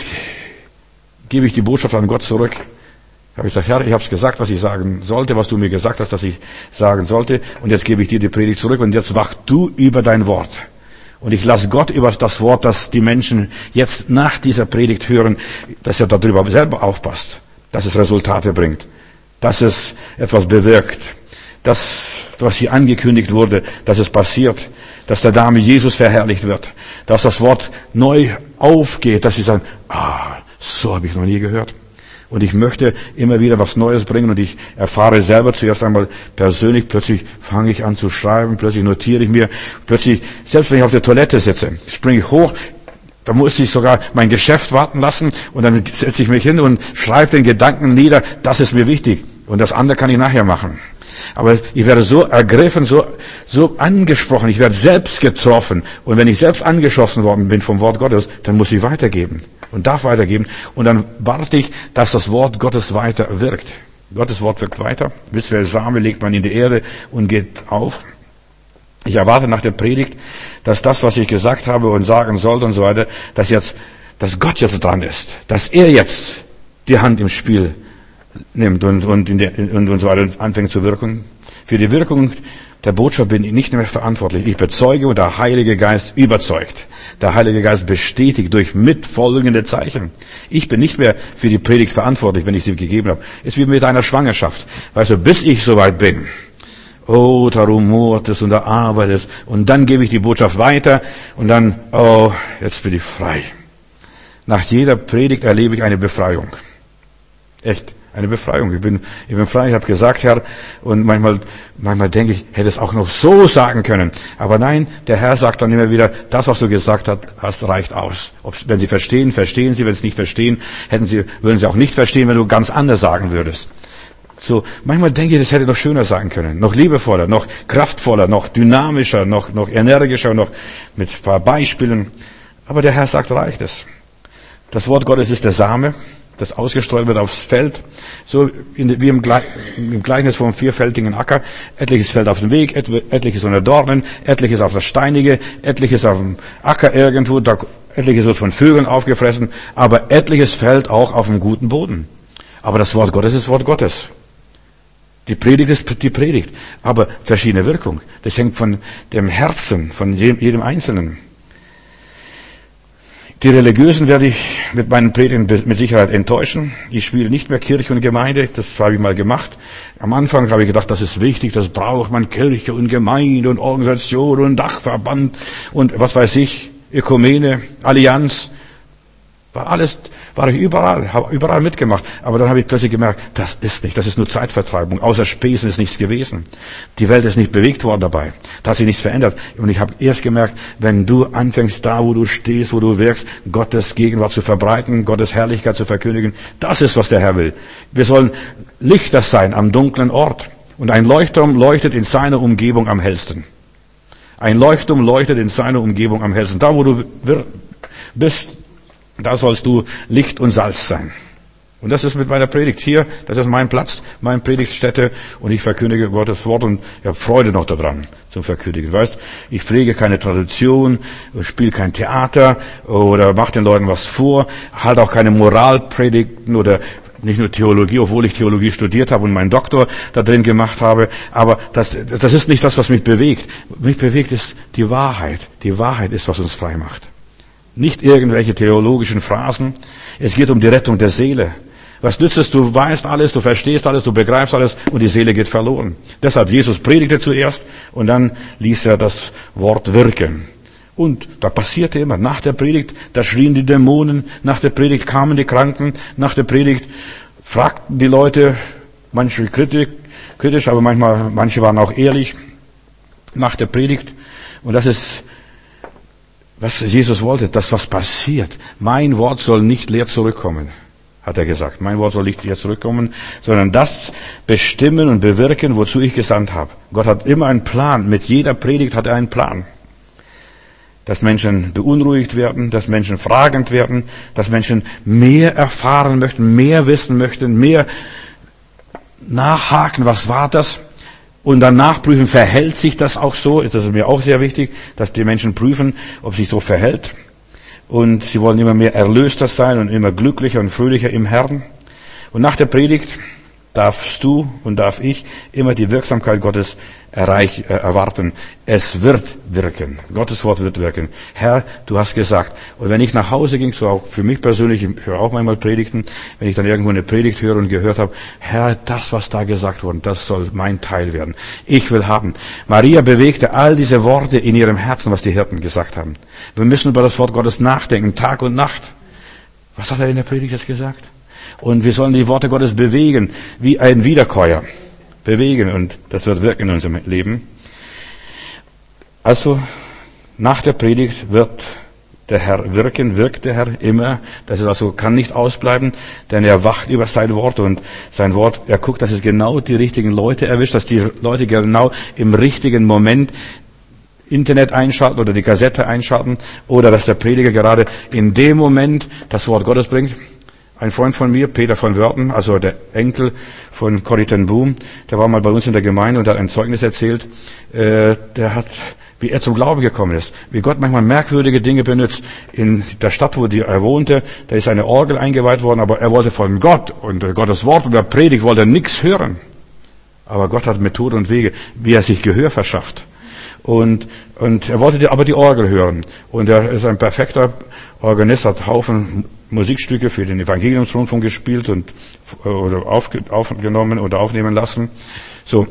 gebe ich die Botschaft an Gott zurück. Habe ich gesagt, Herr, ich habe es gesagt, was ich sagen sollte, was du mir gesagt hast, dass ich sagen sollte. Und jetzt gebe ich dir die Predigt zurück und jetzt wach du über dein Wort. Und ich lasse Gott über das Wort, das die Menschen jetzt nach dieser Predigt hören, dass er darüber selber aufpasst, dass es Resultate bringt, dass es etwas bewirkt, dass, was hier angekündigt wurde, dass es passiert, dass der Name Jesus verherrlicht wird, dass das Wort neu aufgeht, dass sie sagen, ah, so habe ich noch nie gehört. Und ich möchte immer wieder was Neues bringen und ich erfahre selber zuerst einmal persönlich, plötzlich fange ich an zu schreiben, plötzlich notiere ich mir, plötzlich, selbst wenn ich auf der Toilette sitze, springe ich hoch, da muss ich sogar mein Geschäft warten lassen und dann setze ich mich hin und schreibe den Gedanken nieder, das ist mir wichtig und das andere kann ich nachher machen. Aber ich werde so ergriffen, so, so angesprochen, ich werde selbst getroffen und wenn ich selbst angeschossen worden bin vom Wort Gottes, dann muss ich weitergeben. Und darf weitergeben. Und dann warte ich, dass das Wort Gottes weiter wirkt. Gottes Wort wirkt weiter. Bis der Same legt man in die Erde und geht auf. Ich erwarte nach der Predigt, dass das, was ich gesagt habe und sagen sollte und so weiter, dass jetzt, dass Gott jetzt dran ist, dass er jetzt die Hand im Spiel nimmt und, und, in der, und, und so weiter anfängt zu wirken. Für die Wirkung der Botschaft bin ich nicht mehr verantwortlich. Ich bezeuge und der Heilige Geist überzeugt. Der Heilige Geist bestätigt durch mitfolgende Zeichen. Ich bin nicht mehr für die Predigt verantwortlich, wenn ich sie gegeben habe. Es ist wie mit einer Schwangerschaft. Weißt du, bis ich soweit bin, oh, da rumort es und da arbeitet es und dann gebe ich die Botschaft weiter und dann, oh, jetzt bin ich frei. Nach jeder Predigt erlebe ich eine Befreiung. Echt. Eine Befreiung. Ich bin, ich bin frei, ich habe gesagt, Herr, und manchmal, manchmal denke ich, hätte es auch noch so sagen können. Aber nein, der Herr sagt dann immer wieder, das, was du gesagt hast, reicht aus. Ob, wenn Sie verstehen, verstehen Sie. Wenn Sie nicht verstehen, hätten Sie, würden Sie auch nicht verstehen, wenn du ganz anders sagen würdest. So, manchmal denke ich, das hätte noch schöner sein können. Noch liebevoller, noch kraftvoller, noch dynamischer, noch, noch energischer, noch mit ein paar Beispielen. Aber der Herr sagt, reicht es. Das Wort Gottes ist der Same, das ausgestreut wird aufs Feld, so in, wie im, im Gleichnis vom vierfältigen Acker. Etliches fällt auf den Weg, etliches unter Dornen, etliches auf das Steinige, etliches auf dem Acker irgendwo, da, etliches wird von Vögeln aufgefressen, aber etliches fällt auch auf den guten Boden. Aber das Wort Gottes ist Wort Gottes. Die Predigt ist die Predigt, aber verschiedene Wirkung. Das hängt von dem Herzen, von jedem, jedem Einzelnen. Die Religiösen werde ich mit meinen Predigten mit Sicherheit enttäuschen. Ich spiele nicht mehr Kirche und Gemeinde, das habe ich mal gemacht. Am Anfang habe ich gedacht, das ist wichtig, das braucht man, Kirche und Gemeinde und Organisation und Dachverband und was weiß ich, Ökumene, Allianz. War alles, war ich überall, habe überall mitgemacht. Aber dann habe ich plötzlich gemerkt, das ist nicht, das ist nur Zeitvertreibung. Außer Späßen ist nichts gewesen. Die Welt ist nicht bewegt worden dabei. Da hat sich nichts verändert. Und ich habe erst gemerkt, wenn du anfängst, da wo du stehst, wo du wirkst, Gottes Gegenwart zu verbreiten, Gottes Herrlichkeit zu verkündigen, das ist, was der Herr will. Wir sollen Lichter sein am dunklen Ort. Und ein Leuchtturm leuchtet in seiner Umgebung am hellsten. Ein Leuchtturm leuchtet in seiner Umgebung am hellsten. Da wo du bist, da sollst du Licht und Salz sein. Und das ist mit meiner Predigt hier, das ist mein Platz, meine Predigtstätte und ich verkündige Gottes Wort und ich habe Freude noch daran zum Verkündigen. Weißt, ich pflege keine Tradition, spiele kein Theater oder mache den Leuten was vor, halte auch keine Moralpredigten oder nicht nur Theologie, obwohl ich Theologie studiert habe und meinen Doktor da drin gemacht habe, aber das, das ist nicht das, was mich bewegt. Mich bewegt ist die Wahrheit. Die Wahrheit ist, was uns frei macht. Nicht irgendwelche theologischen Phrasen. Es geht um die Rettung der Seele. Was nützt es? Du weißt alles, du verstehst alles, du begreifst alles und die Seele geht verloren. Deshalb Jesus predigte zuerst und dann ließ er das Wort wirken. Und da passierte immer, nach der Predigt, da schrien die Dämonen, nach der Predigt kamen die Kranken, nach der Predigt fragten die Leute, manche kritisch, aber manchmal, manche waren auch ehrlich, nach der Predigt. Und das ist, was Jesus wollte, das was passiert. Mein Wort soll nicht leer zurückkommen, hat er gesagt. Mein Wort soll nicht leer zurückkommen, sondern das bestimmen und bewirken, wozu ich gesandt habe. Gott hat immer einen Plan. Mit jeder Predigt hat er einen Plan. Dass Menschen beunruhigt werden, dass Menschen fragend werden, dass Menschen mehr erfahren möchten, mehr wissen möchten, mehr nachhaken, was war das? Und dann nachprüfen, verhält sich das auch so? Das ist mir auch sehr wichtig, dass die Menschen prüfen, ob sich so verhält. Und sie wollen immer mehr erlöster sein und immer glücklicher und fröhlicher im Herrn. Und nach der Predigt darfst du und darf ich immer die Wirksamkeit Gottes erreich, äh, erwarten. Es wird wirken. Gottes Wort wird wirken. Herr, du hast gesagt. Und wenn ich nach Hause ging, so auch für mich persönlich, ich höre auch manchmal Predigten, wenn ich dann irgendwo eine Predigt höre und gehört habe, Herr, das, was da gesagt wurde, das soll mein Teil werden. Ich will haben. Maria bewegte all diese Worte in ihrem Herzen, was die Hirten gesagt haben. Wir müssen über das Wort Gottes nachdenken, Tag und Nacht. Was hat er in der Predigt jetzt gesagt? Und wir sollen die Worte Gottes bewegen, wie ein Wiederkäuer. Bewegen, und das wird wirken in unserem Leben. Also, nach der Predigt wird der Herr wirken, wirkt der Herr immer. Das ist also, kann nicht ausbleiben, denn er wacht über sein Wort und sein Wort, er guckt, dass es genau die richtigen Leute erwischt, dass die Leute genau im richtigen Moment Internet einschalten oder die Kassette einschalten oder dass der Prediger gerade in dem Moment das Wort Gottes bringt. Ein Freund von mir, Peter von Wörten, also der Enkel von Corrie ten Boom, der war mal bei uns in der Gemeinde und hat ein Zeugnis erzählt. Äh, der hat, wie er zum Glauben gekommen ist, wie Gott manchmal merkwürdige Dinge benutzt. In der Stadt, wo er wohnte, da ist eine Orgel eingeweiht worden, aber er wollte von Gott und Gottes Wort und der Predigt wollte er nichts hören. Aber Gott hat Methode und Wege, wie er sich Gehör verschafft. Und, und er wollte aber die Orgel hören. Und er ist ein perfekter Organist, hat Haufen Musikstücke für den Evangeliumsrundfunk gespielt und oder aufgenommen oder aufnehmen lassen. So,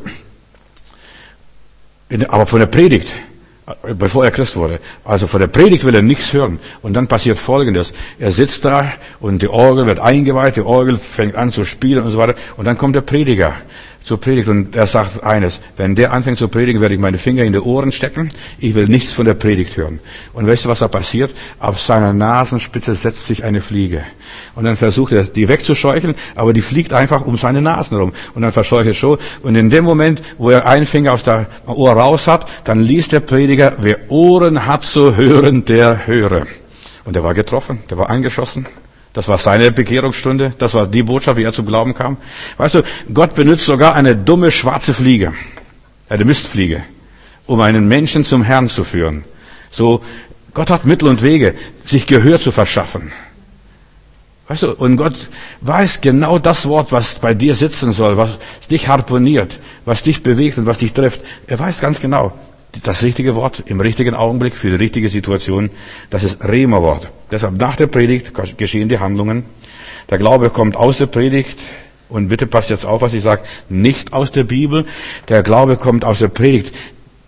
aber von der Predigt, bevor er Christ wurde, also von der Predigt will er nichts hören. Und dann passiert Folgendes: Er sitzt da und die Orgel wird eingeweiht, die Orgel fängt an zu spielen und so weiter. Und dann kommt der Prediger zur Predigt und er sagt eines: Wenn der anfängt zu predigen, werde ich meine Finger in die Ohren stecken. Ich will nichts von der Predigt hören. Und weißt du, was da passiert? Auf seiner Nasenspitze setzt sich eine Fliege. Und dann versucht er, die wegzuscheucheln, aber die fliegt einfach um seine Nasen rum. Und dann verscheucht er schon. Und in dem Moment, wo er einen Finger aus der Ohr raus hat, dann liest der Prediger: Wer Ohren hat zu hören, der höre. Und er war getroffen, der war angeschossen. Das war seine Bekehrungsstunde. Das war die Botschaft, wie er zum Glauben kam. Weißt du, Gott benutzt sogar eine dumme schwarze Fliege, eine Mistfliege, um einen Menschen zum Herrn zu führen. So, Gott hat Mittel und Wege, sich Gehör zu verschaffen. Weißt du, und Gott weiß genau das Wort, was bei dir sitzen soll, was dich harponiert, was dich bewegt und was dich trifft. Er weiß ganz genau, das richtige Wort im richtigen Augenblick für die richtige Situation, das ist Rema-Wort. Deshalb nach der Predigt geschehen die Handlungen. Der Glaube kommt aus der Predigt. Und bitte passt jetzt auf, was ich sage, nicht aus der Bibel. Der Glaube kommt aus der Predigt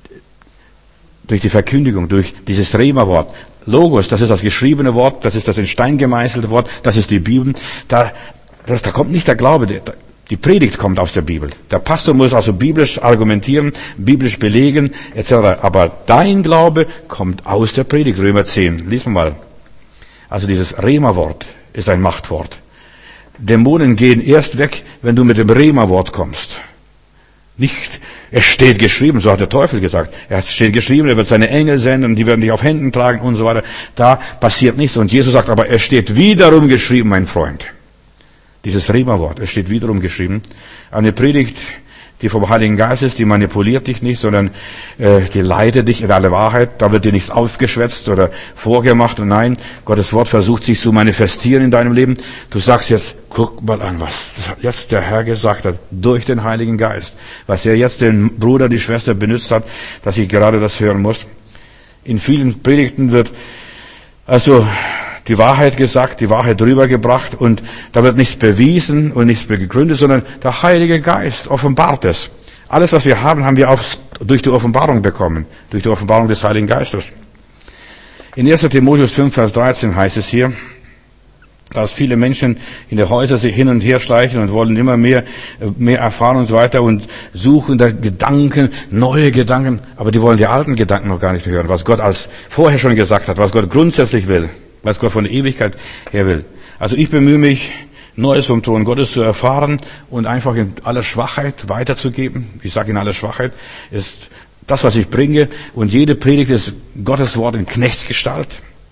durch die Verkündigung, durch dieses Rema-Wort. Logos, das ist das geschriebene Wort, das ist das in Stein gemeißelte Wort, das ist die Bibel. Da, das, da kommt nicht der Glaube, der, die Predigt kommt aus der Bibel. Der Pastor muss also biblisch argumentieren, biblisch belegen, et cetera. Aber dein Glaube kommt aus der Predigt. Römer zehn. Lies mal. Also dieses Rema-Wort ist ein Machtwort. Dämonen gehen erst weg, wenn du mit dem Rema-Wort kommst. Nicht, es steht geschrieben, so hat der Teufel gesagt. Es steht geschrieben, er wird seine Engel senden und die werden dich auf Händen tragen und so weiter. Da passiert nichts. Und Jesus sagt, aber es steht wiederum geschrieben, mein Freund. Dieses Rema-Wort, es steht wiederum geschrieben. Eine Predigt, die vom Heiligen Geist ist, die manipuliert dich nicht, sondern äh, die leitet dich in alle Wahrheit. Da wird dir nichts aufgeschwätzt oder vorgemacht. Und nein, Gottes Wort versucht sich zu manifestieren in deinem Leben. Du sagst jetzt, guck mal an, was jetzt der Herr gesagt hat, durch den Heiligen Geist. Was er jetzt den Bruder, die Schwester benutzt hat, dass ich gerade das hören muss. In vielen Predigten wird also die Wahrheit gesagt, die Wahrheit rübergebracht und da wird nichts bewiesen und nichts begründet, sondern der Heilige Geist offenbart es. Alles, was wir haben, haben wir auf, durch die Offenbarung bekommen, durch die Offenbarung des Heiligen Geistes. In erster Timotheus fünf, Vers dreizehn heißt es hier, dass viele Menschen in den Häusern sich hin und her schleichen und wollen immer mehr, mehr erfahren und so weiter und suchen da Gedanken, neue Gedanken, aber die wollen die alten Gedanken noch gar nicht hören, was Gott als vorher schon gesagt hat, was Gott grundsätzlich will. Was Gott von der Ewigkeit her will. Also ich bemühe mich, Neues vom Thron Gottes zu erfahren und einfach in aller Schwachheit weiterzugeben. Ich sage in aller Schwachheit ist das, was ich bringe. Und jede Predigt ist Gottes Wort in Knechtsgestalt.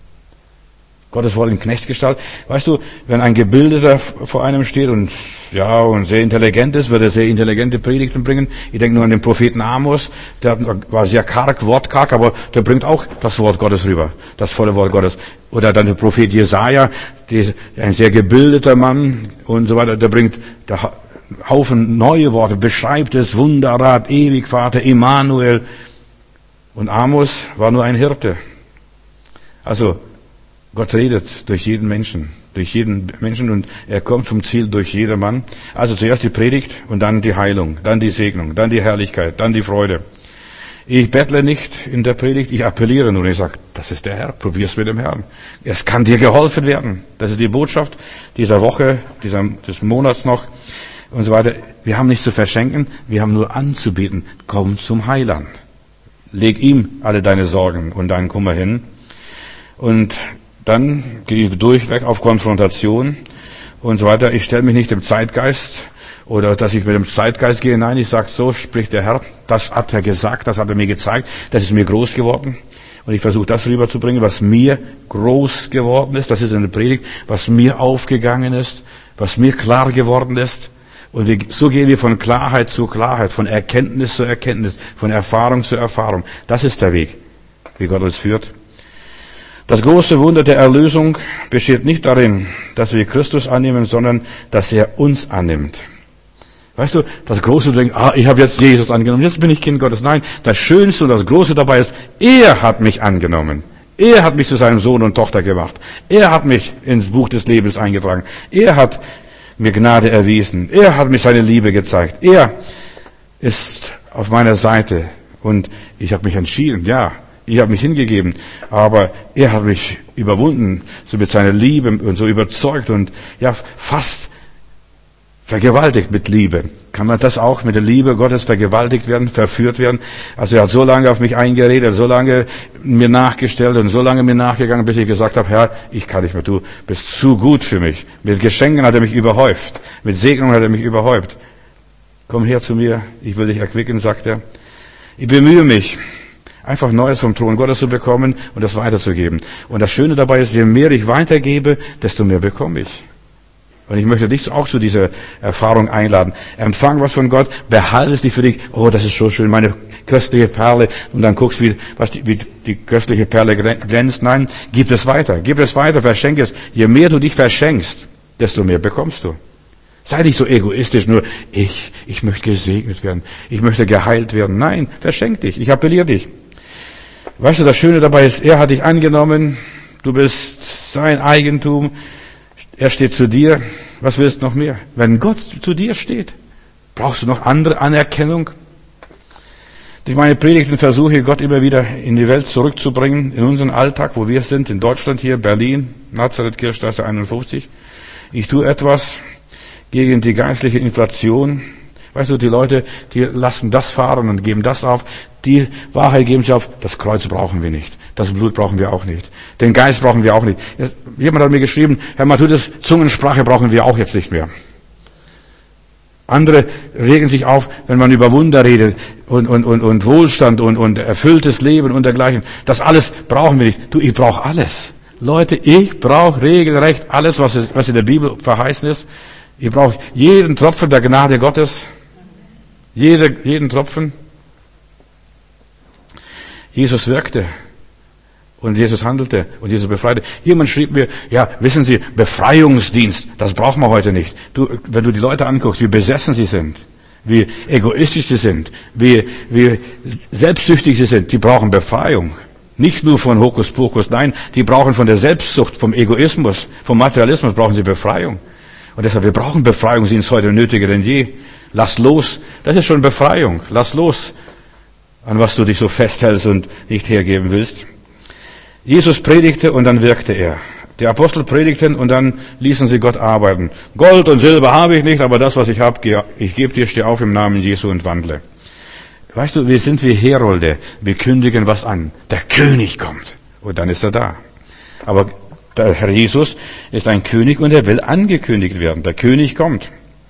Gottes Wort in Knechtsgestalt. Weißt du, wenn ein Gebildeter vor einem steht und ja und sehr intelligent ist, wird er sehr intelligente Predigten bringen. Ich denke nur an den Propheten Amos, der war sehr karg, wortkarg, aber der bringt auch das Wort Gottes rüber, das volle Wort Gottes. Oder dann der Prophet Jesaja, ein sehr gebildeter Mann und so weiter, der bringt der Haufen neue Worte, beschreibt es, Wunderrat, Ewigvater, Immanuel. Und Amos war nur ein Hirte. Also Gott redet durch jeden Menschen, durch jeden Menschen und er kommt zum Ziel durch jedermann. Also zuerst die Predigt und dann die Heilung, dann die Segnung, dann die Herrlichkeit, dann die Freude. Ich bettle nicht in der Predigt, ich appelliere nur und ich sage, das ist der Herr, probier's mit dem Herrn. Es kann dir geholfen werden. Das ist die Botschaft dieser Woche, dieser, des Monats noch und so weiter. Wir haben nichts zu verschenken, wir haben nur anzubieten. Komm zum Heiland. Leg ihm alle deine Sorgen und deinen Kummer hin und dann gehe ich durchweg auf Konfrontation und so weiter. Ich stelle mich nicht dem Zeitgeist oder dass ich mit dem Zeitgeist gehe. Nein, ich sage, so spricht der Herr. Das hat er gesagt, das hat er mir gezeigt. Das ist mir groß geworden. Und ich versuche das rüberzubringen, was mir groß geworden ist. Das ist eine Predigt, was mir aufgegangen ist, was mir klar geworden ist. Und wir, so gehen wir von Klarheit zu Klarheit, von Erkenntnis zu Erkenntnis, von Erfahrung zu Erfahrung. Das ist der Weg, wie Gott uns führt. Das große Wunder der Erlösung besteht nicht darin, dass wir Christus annehmen, sondern dass er uns annimmt. Weißt du, das Große, du denkst, ah, ich habe jetzt Jesus angenommen, jetzt bin ich Kind Gottes. Nein, das Schönste und das Große dabei ist, er hat mich angenommen. Er hat mich zu seinem Sohn und Tochter gemacht. Er hat mich ins Buch des Lebens eingetragen. Er hat mir Gnade erwiesen. Er hat mir seine Liebe gezeigt. Er ist auf meiner Seite und ich habe mich entschieden, ja. Ich habe mich hingegeben, aber er hat mich überwunden, so mit seiner Liebe und so überzeugt und ja, fast vergewaltigt mit Liebe. Kann man das auch mit der Liebe Gottes vergewaltigt werden, verführt werden? Also er hat so lange auf mich eingeredet, so lange mir nachgestellt und so lange mir nachgegangen, bis ich gesagt habe, Herr, ich kann nicht mehr, du bist zu gut für mich. Mit Geschenken hat er mich überhäuft, mit Segnungen hat er mich überhäuft. Komm her zu mir, ich will dich erquicken, sagt er. Ich bemühe mich, einfach Neues vom Thron Gottes zu bekommen und das weiterzugeben. Und das Schöne dabei ist, je mehr ich weitergebe, desto mehr bekomme ich. Und ich möchte dich auch zu dieser Erfahrung einladen. Empfang was von Gott, behalte es dich für dich. Oh, das ist so schön, meine köstliche Perle. Und dann guckst, wie, was die, wie die köstliche Perle glänzt. Nein, gib es weiter, gib es weiter, verschenke es. Je mehr du dich verschenkst, desto mehr bekommst du. Sei nicht so egoistisch, nur ich, ich möchte gesegnet werden, ich möchte geheilt werden. Nein, verschenk dich, ich appelliere dich. Weißt du, das Schöne dabei ist, er hat dich angenommen, du bist sein Eigentum, er steht zu dir. Was willst du noch mehr? Wenn Gott zu dir steht, brauchst du noch andere Anerkennung? Durch meine Predigten versuche ich, Gott immer wieder in die Welt zurückzubringen, in unseren Alltag, wo wir sind, in Deutschland hier, Berlin, Nazareth, Kirchstraße einundfünfzig. Ich tue etwas gegen die geistliche Inflation. Weißt du, die Leute, die lassen das fahren und geben das auf. Die Wahrheit geben sie auf. Das Kreuz brauchen wir nicht. Das Blut brauchen wir auch nicht. Den Geist brauchen wir auch nicht. Jemand hat mir geschrieben, Herr Matthäus, Zungensprache brauchen wir auch jetzt nicht mehr. Andere regen sich auf, wenn man über Wunder redet und, und, und, und Wohlstand und, und erfülltes Leben und dergleichen. Das alles brauchen wir nicht. Du, ich brauche alles. Leute, ich brauche regelrecht alles, was, es, was in der Bibel verheißen ist. Ich brauche jeden Tropfen der Gnade Gottes. Jede, jeden Tropfen. Jesus wirkte. Und Jesus handelte und Jesus befreite. Jemand schrieb mir, ja, wissen Sie, Befreiungsdienst, das brauchen wir heute nicht. Du, wenn du die Leute anguckst, wie besessen sie sind, wie egoistisch sie sind, wie, wie selbstsüchtig sie sind, die brauchen Befreiung. Nicht nur von Hokuspokus, nein, die brauchen von der Selbstsucht, vom Egoismus, vom Materialismus brauchen sie Befreiung. Und deshalb, wir brauchen Befreiungsdienst heute nötiger denn je. Lass los, das ist schon Befreiung. Lass los, an was du dich so festhältst und nicht hergeben willst. Jesus predigte und dann wirkte er. Die Apostel predigten und dann ließen sie Gott arbeiten. Gold und Silber habe ich nicht, aber das, was ich habe, ich gebe dir, steh auf im Namen Jesu und wandle. Weißt du, wir sind wie Herolde. Wir kündigen was an. Der König kommt. Und dann ist er da. Aber der Herr Jesus ist ein König und er will angekündigt werden. Der König kommt.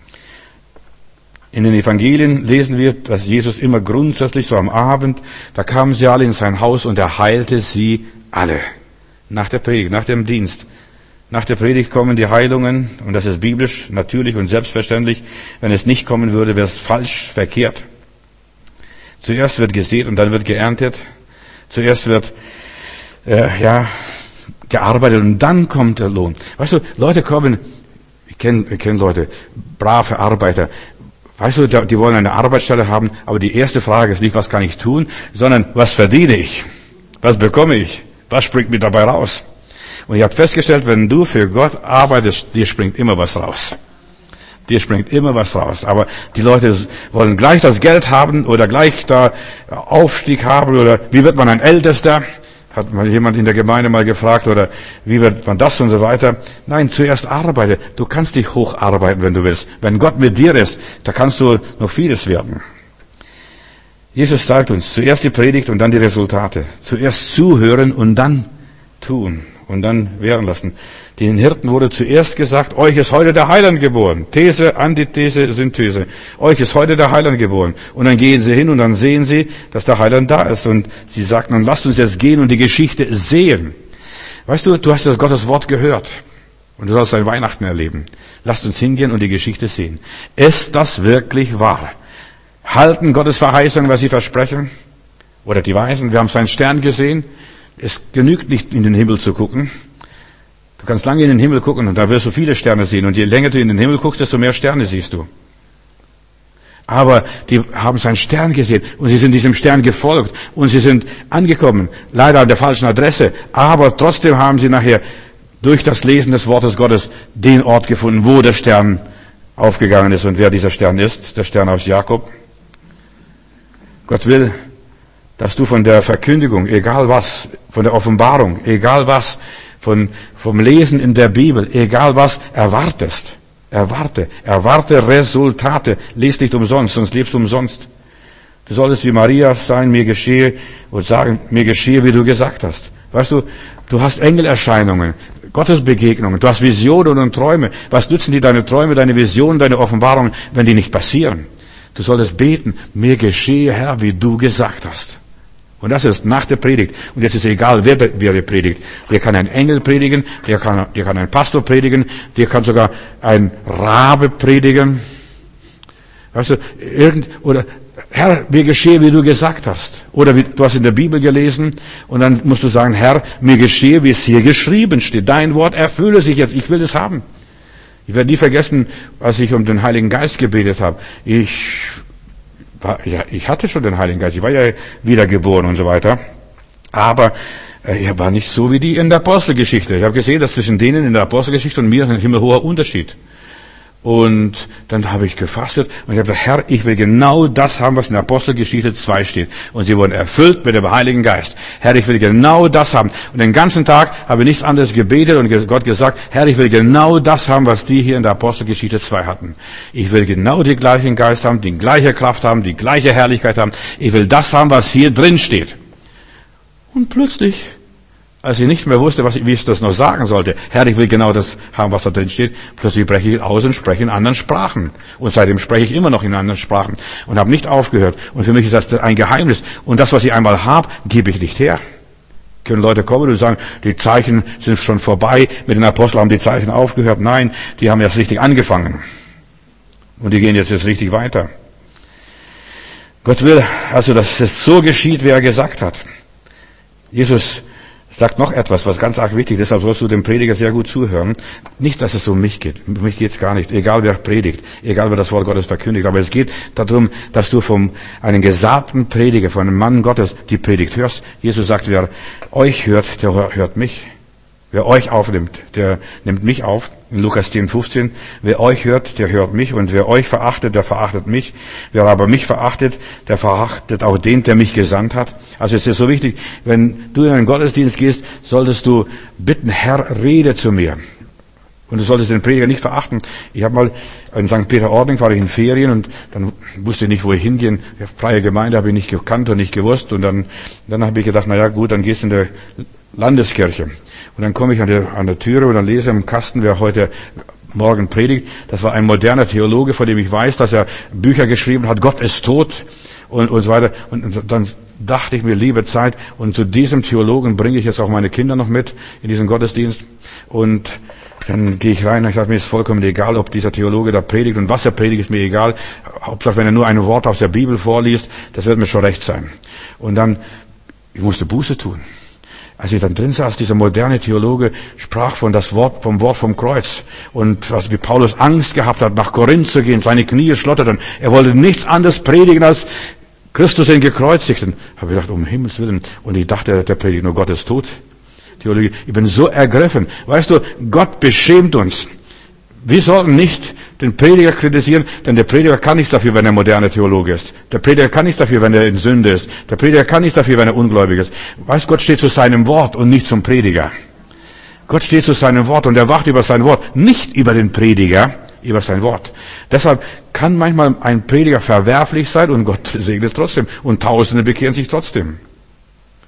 In den Evangelien lesen wir, dass Jesus immer grundsätzlich so am Abend, da kamen sie alle in sein Haus und er heilte sie alle. Nach der Predigt, nach dem Dienst. Nach der Predigt kommen die Heilungen und das ist biblisch, natürlich und selbstverständlich. Wenn es nicht kommen würde, wäre es falsch, verkehrt. Zuerst wird gesät und dann wird geerntet. Zuerst wird, äh, ja, gearbeitet und dann kommt der Lohn. Weißt du, Leute kommen, ich kenne ich kenn Leute, brave Arbeiter. Weißt du, die wollen eine Arbeitsstelle haben, aber die erste Frage ist nicht, was kann ich tun, sondern was verdiene ich? Was bekomme ich? Was springt mir dabei raus? Und ich habe festgestellt, wenn du für Gott arbeitest, dir springt immer was raus. Dir springt immer was raus. Aber die Leute wollen gleich das Geld haben oder gleich da Aufstieg haben oder wie wird man ein Ältester? Hat mal jemand in der Gemeinde mal gefragt oder wie wird man das und so weiter? Nein, zuerst arbeite. Du kannst dich hocharbeiten, wenn du willst. Wenn Gott mit dir ist, da kannst du noch vieles werden. Jesus sagt uns, zuerst die Predigt und dann die Resultate. Zuerst zuhören und dann tun. und dann wehren lassen. Den Hirten wurde zuerst gesagt, euch ist heute der Heiland geboren. These, Antithese, Synthese. Euch ist heute der Heiland geboren. Und dann gehen sie hin und dann sehen sie, dass der Heiland da ist. Und sie sagten, nun lasst uns jetzt gehen und die Geschichte sehen. Weißt du, du hast das Gottes Wort gehört. Und du sollst dein Weihnachten erleben. Lasst uns hingehen und die Geschichte sehen. Ist das wirklich wahr? Halten Gottes Verheißungen, was sie versprechen? Oder die Weisen, wir haben seinen Stern gesehen. Es genügt nicht, in den Himmel zu gucken. Du kannst lange in den Himmel gucken und da wirst du viele Sterne sehen. Und je länger du in den Himmel guckst, desto mehr Sterne siehst du. Aber die haben seinen Stern gesehen und sie sind diesem Stern gefolgt und sie sind angekommen. Leider an der falschen Adresse. Aber trotzdem haben sie nachher durch das Lesen des Wortes Gottes den Ort gefunden, wo der Stern aufgegangen ist. Und wer dieser Stern ist, der Stern aus Jakob. Gott will, dass du von der Verkündigung, egal was, von der Offenbarung, egal was, von, vom Lesen in der Bibel, egal was, erwartest. Erwarte, erwarte Resultate. Lies nicht umsonst, sonst lebst du umsonst. Du solltest wie Maria sein, mir geschehe, und sagen, mir geschehe, wie du gesagt hast. Weißt du, du hast Engelerscheinungen, Gottesbegegnungen, du hast Visionen und Träume. Was nützen dir deine Träume, deine Visionen, deine Offenbarungen, wenn die nicht passieren? Du solltest beten, mir geschehe, Herr, wie du gesagt hast. Und das ist nach der Predigt. Und jetzt ist egal, wer, wer predigt. Der kann ein Engel predigen, der kann, der kann ein Pastor predigen, der kann sogar ein Rabe predigen. Weißt du, irgend, oder, Herr, mir geschehe, wie du gesagt hast. Oder wie, du hast in der Bibel gelesen und dann musst du sagen, Herr, mir geschehe, wie es hier geschrieben steht. Dein Wort erfülle sich jetzt, ich will es haben. Ich werde nie vergessen, als ich um den Heiligen Geist gebetet habe. Ich war, ja, ich hatte schon den Heiligen Geist, ich war ja wiedergeboren und so weiter. Aber äh, er war nicht so wie die in der Apostelgeschichte. Ich habe gesehen, dass zwischen denen in der Apostelgeschichte und mir ein himmelhoher Unterschied. Und dann habe ich gefastet und ich habe gesagt, Herr, ich will genau das haben, was in der Apostelgeschichte zwei steht. Und sie wurden erfüllt mit dem Heiligen Geist. Herr, ich will genau das haben. Und den ganzen Tag habe ich nichts anderes gebetet und Gott gesagt, Herr, ich will genau das haben, was die hier in der Apostelgeschichte zwei hatten. Ich will genau den gleichen Geist haben, die gleiche Kraft haben, die gleiche Herrlichkeit haben. Ich will das haben, was hier drin steht. Und plötzlich, als ich nicht mehr wusste, was, wie ich das noch sagen sollte, Herr, ich will genau das haben, was da drin steht, plötzlich breche ich aus und spreche in anderen Sprachen. Und seitdem spreche ich immer noch in anderen Sprachen und habe nicht aufgehört. Und für mich ist das ein Geheimnis. Und das, was ich einmal habe, gebe ich nicht her. Können Leute kommen und sagen, die Zeichen sind schon vorbei, mit den Aposteln haben die Zeichen aufgehört. Nein, die haben erst richtig angefangen. Und die gehen jetzt jetzt richtig weiter. Gott will also, dass es so geschieht, wie er gesagt hat. Jesus sagt noch etwas, was ganz arg wichtig ist, deshalb sollst du dem Prediger sehr gut zuhören. Nicht, dass es um mich geht. Um mich geht's gar nicht. Egal wer predigt, egal wer das Wort Gottes verkündigt. Aber es geht darum, dass du vom einem gesalbten Prediger, von einem Mann Gottes, die Predigt hörst. Jesus sagt, wer euch hört, der hört mich. Wer euch aufnimmt, der nimmt mich auf. In Lukas zehn, fünfzehn. Wer euch hört, der hört mich. Und wer euch verachtet, der verachtet mich. Wer aber mich verachtet, der verachtet auch den, der mich gesandt hat. Also es ist so wichtig, wenn du in einen Gottesdienst gehst, solltest du bitten, Herr, rede zu mir. Und du solltest den Prediger nicht verachten. Ich habe mal in Sankt Peter-Ording, war ich in Ferien und dann wusste ich nicht, wo ich hingehen. Freie Gemeinde habe ich nicht gekannt und nicht gewusst. Und dann, dann habe ich gedacht, na ja, gut, dann gehst du in der Landeskirche. Und dann komme ich an der, an der Türe und dann lese im Kasten, wer heute Morgen predigt. Das war ein moderner Theologe, von dem ich weiß, dass er Bücher geschrieben hat. Gott ist tot und, und so weiter. Und dann dachte ich mir, liebe Zeit, und zu diesem Theologen bringe ich jetzt auch meine Kinder noch mit in diesen Gottesdienst. Und dann gehe ich rein und ich sage, mir ist vollkommen egal, ob dieser Theologe da predigt und was er predigt, ist mir egal. Hauptsache, wenn er nur ein Wort aus der Bibel vorliest, das wird mir schon recht sein. Und dann, ich musste Buße tun. Als ich dann drin saß, dieser moderne Theologe sprach von das Wort, vom Wort vom Kreuz. Und was, wie Paulus Angst gehabt hat, nach Korinth zu gehen, seine Knie schlotterten. Er wollte nichts anderes predigen als Christus den Gekreuzigten. Habe ich gedacht, um Himmels Willen. Und ich dachte, der predigt nur Gott ist tot. Theologie. Ich bin so ergriffen. Weißt du, Gott beschämt uns. Wir sollten nicht den Prediger kritisieren, denn der Prediger kann nichts dafür, wenn er moderner Theologe ist. Der Prediger kann nichts dafür, wenn er in Sünde ist. Der Prediger kann nichts dafür, wenn er ungläubig ist. Weißt, Gott steht zu seinem Wort und nicht zum Prediger. Gott steht zu seinem Wort und er wacht über sein Wort, nicht über den Prediger, über sein Wort. Deshalb kann manchmal ein Prediger verwerflich sein und Gott segnet trotzdem und Tausende bekehren sich trotzdem.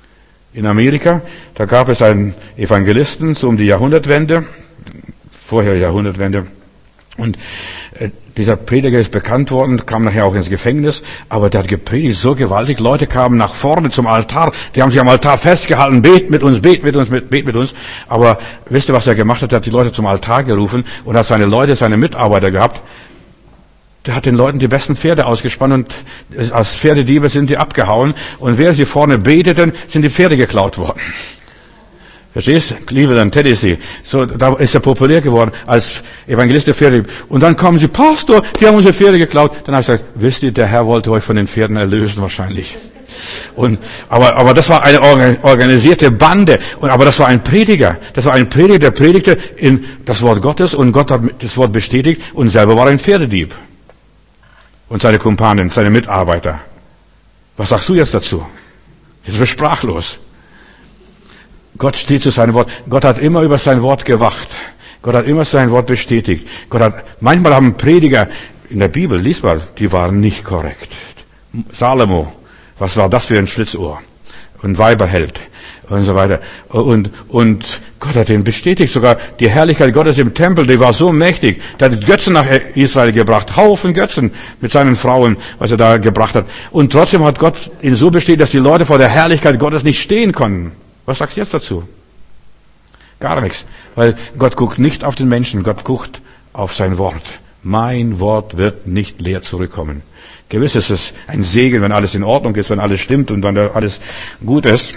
In Amerika, da gab es einen Evangelisten, so um die Jahrhundertwende, vorher Jahrhundertwende, und äh, dieser Prediger ist bekannt worden, kam nachher auch ins Gefängnis, aber der hat gepredigt so gewaltig, Leute kamen nach vorne zum Altar, die haben sich am Altar festgehalten, bet mit uns, bet mit uns, bet mit uns, aber wisst ihr, was er gemacht hat? Er hat die Leute zum Altar gerufen und hat seine Leute, seine Mitarbeiter gehabt. Der hat den Leuten die besten Pferde ausgespannt und als Pferdediebe sind die abgehauen. Und während sie vorne beteten, sind die Pferde geklaut worden. Verstehst? Cleveland, Tennessee. So, da ist er populär geworden als Evangelist der Pferde. Und dann kommen sie, Pastor, die haben unsere Pferde geklaut. Dann habe ich gesagt, wisst ihr, der Herr wollte euch von den Pferden erlösen wahrscheinlich. Und, aber, aber das war eine organisierte Bande. Und, aber das war ein Prediger. Das war ein Prediger, der predigte in das Wort Gottes und Gott hat das Wort bestätigt und selber war ein Pferdedieb. Und seine Kumpanen, seine Mitarbeiter. Was sagst du jetzt dazu? Jetzt wird sprachlos. Gott steht zu seinem Wort. Gott hat immer über sein Wort gewacht. Gott hat immer sein Wort bestätigt. Gott hat, manchmal haben Prediger in der Bibel, lies mal, die waren nicht korrekt. Salomo, was war das für ein Schlitzohr? Und Weiberheld. Und so weiter. Und, und Gott hat ihn bestätigt. Sogar die Herrlichkeit Gottes im Tempel, die war so mächtig. Der hat Götzen nach Israel gebracht. Haufen Götzen mit seinen Frauen, was er da gebracht hat. Und trotzdem hat Gott ihn so bestätigt, dass die Leute vor der Herrlichkeit Gottes nicht stehen konnten. Was sagst du jetzt dazu? Gar nichts. Weil Gott guckt nicht auf den Menschen. Gott guckt auf sein Wort. Mein Wort wird nicht leer zurückkommen. Gewiss ist es ein Segen, wenn alles in Ordnung ist, wenn alles stimmt und wenn alles gut ist.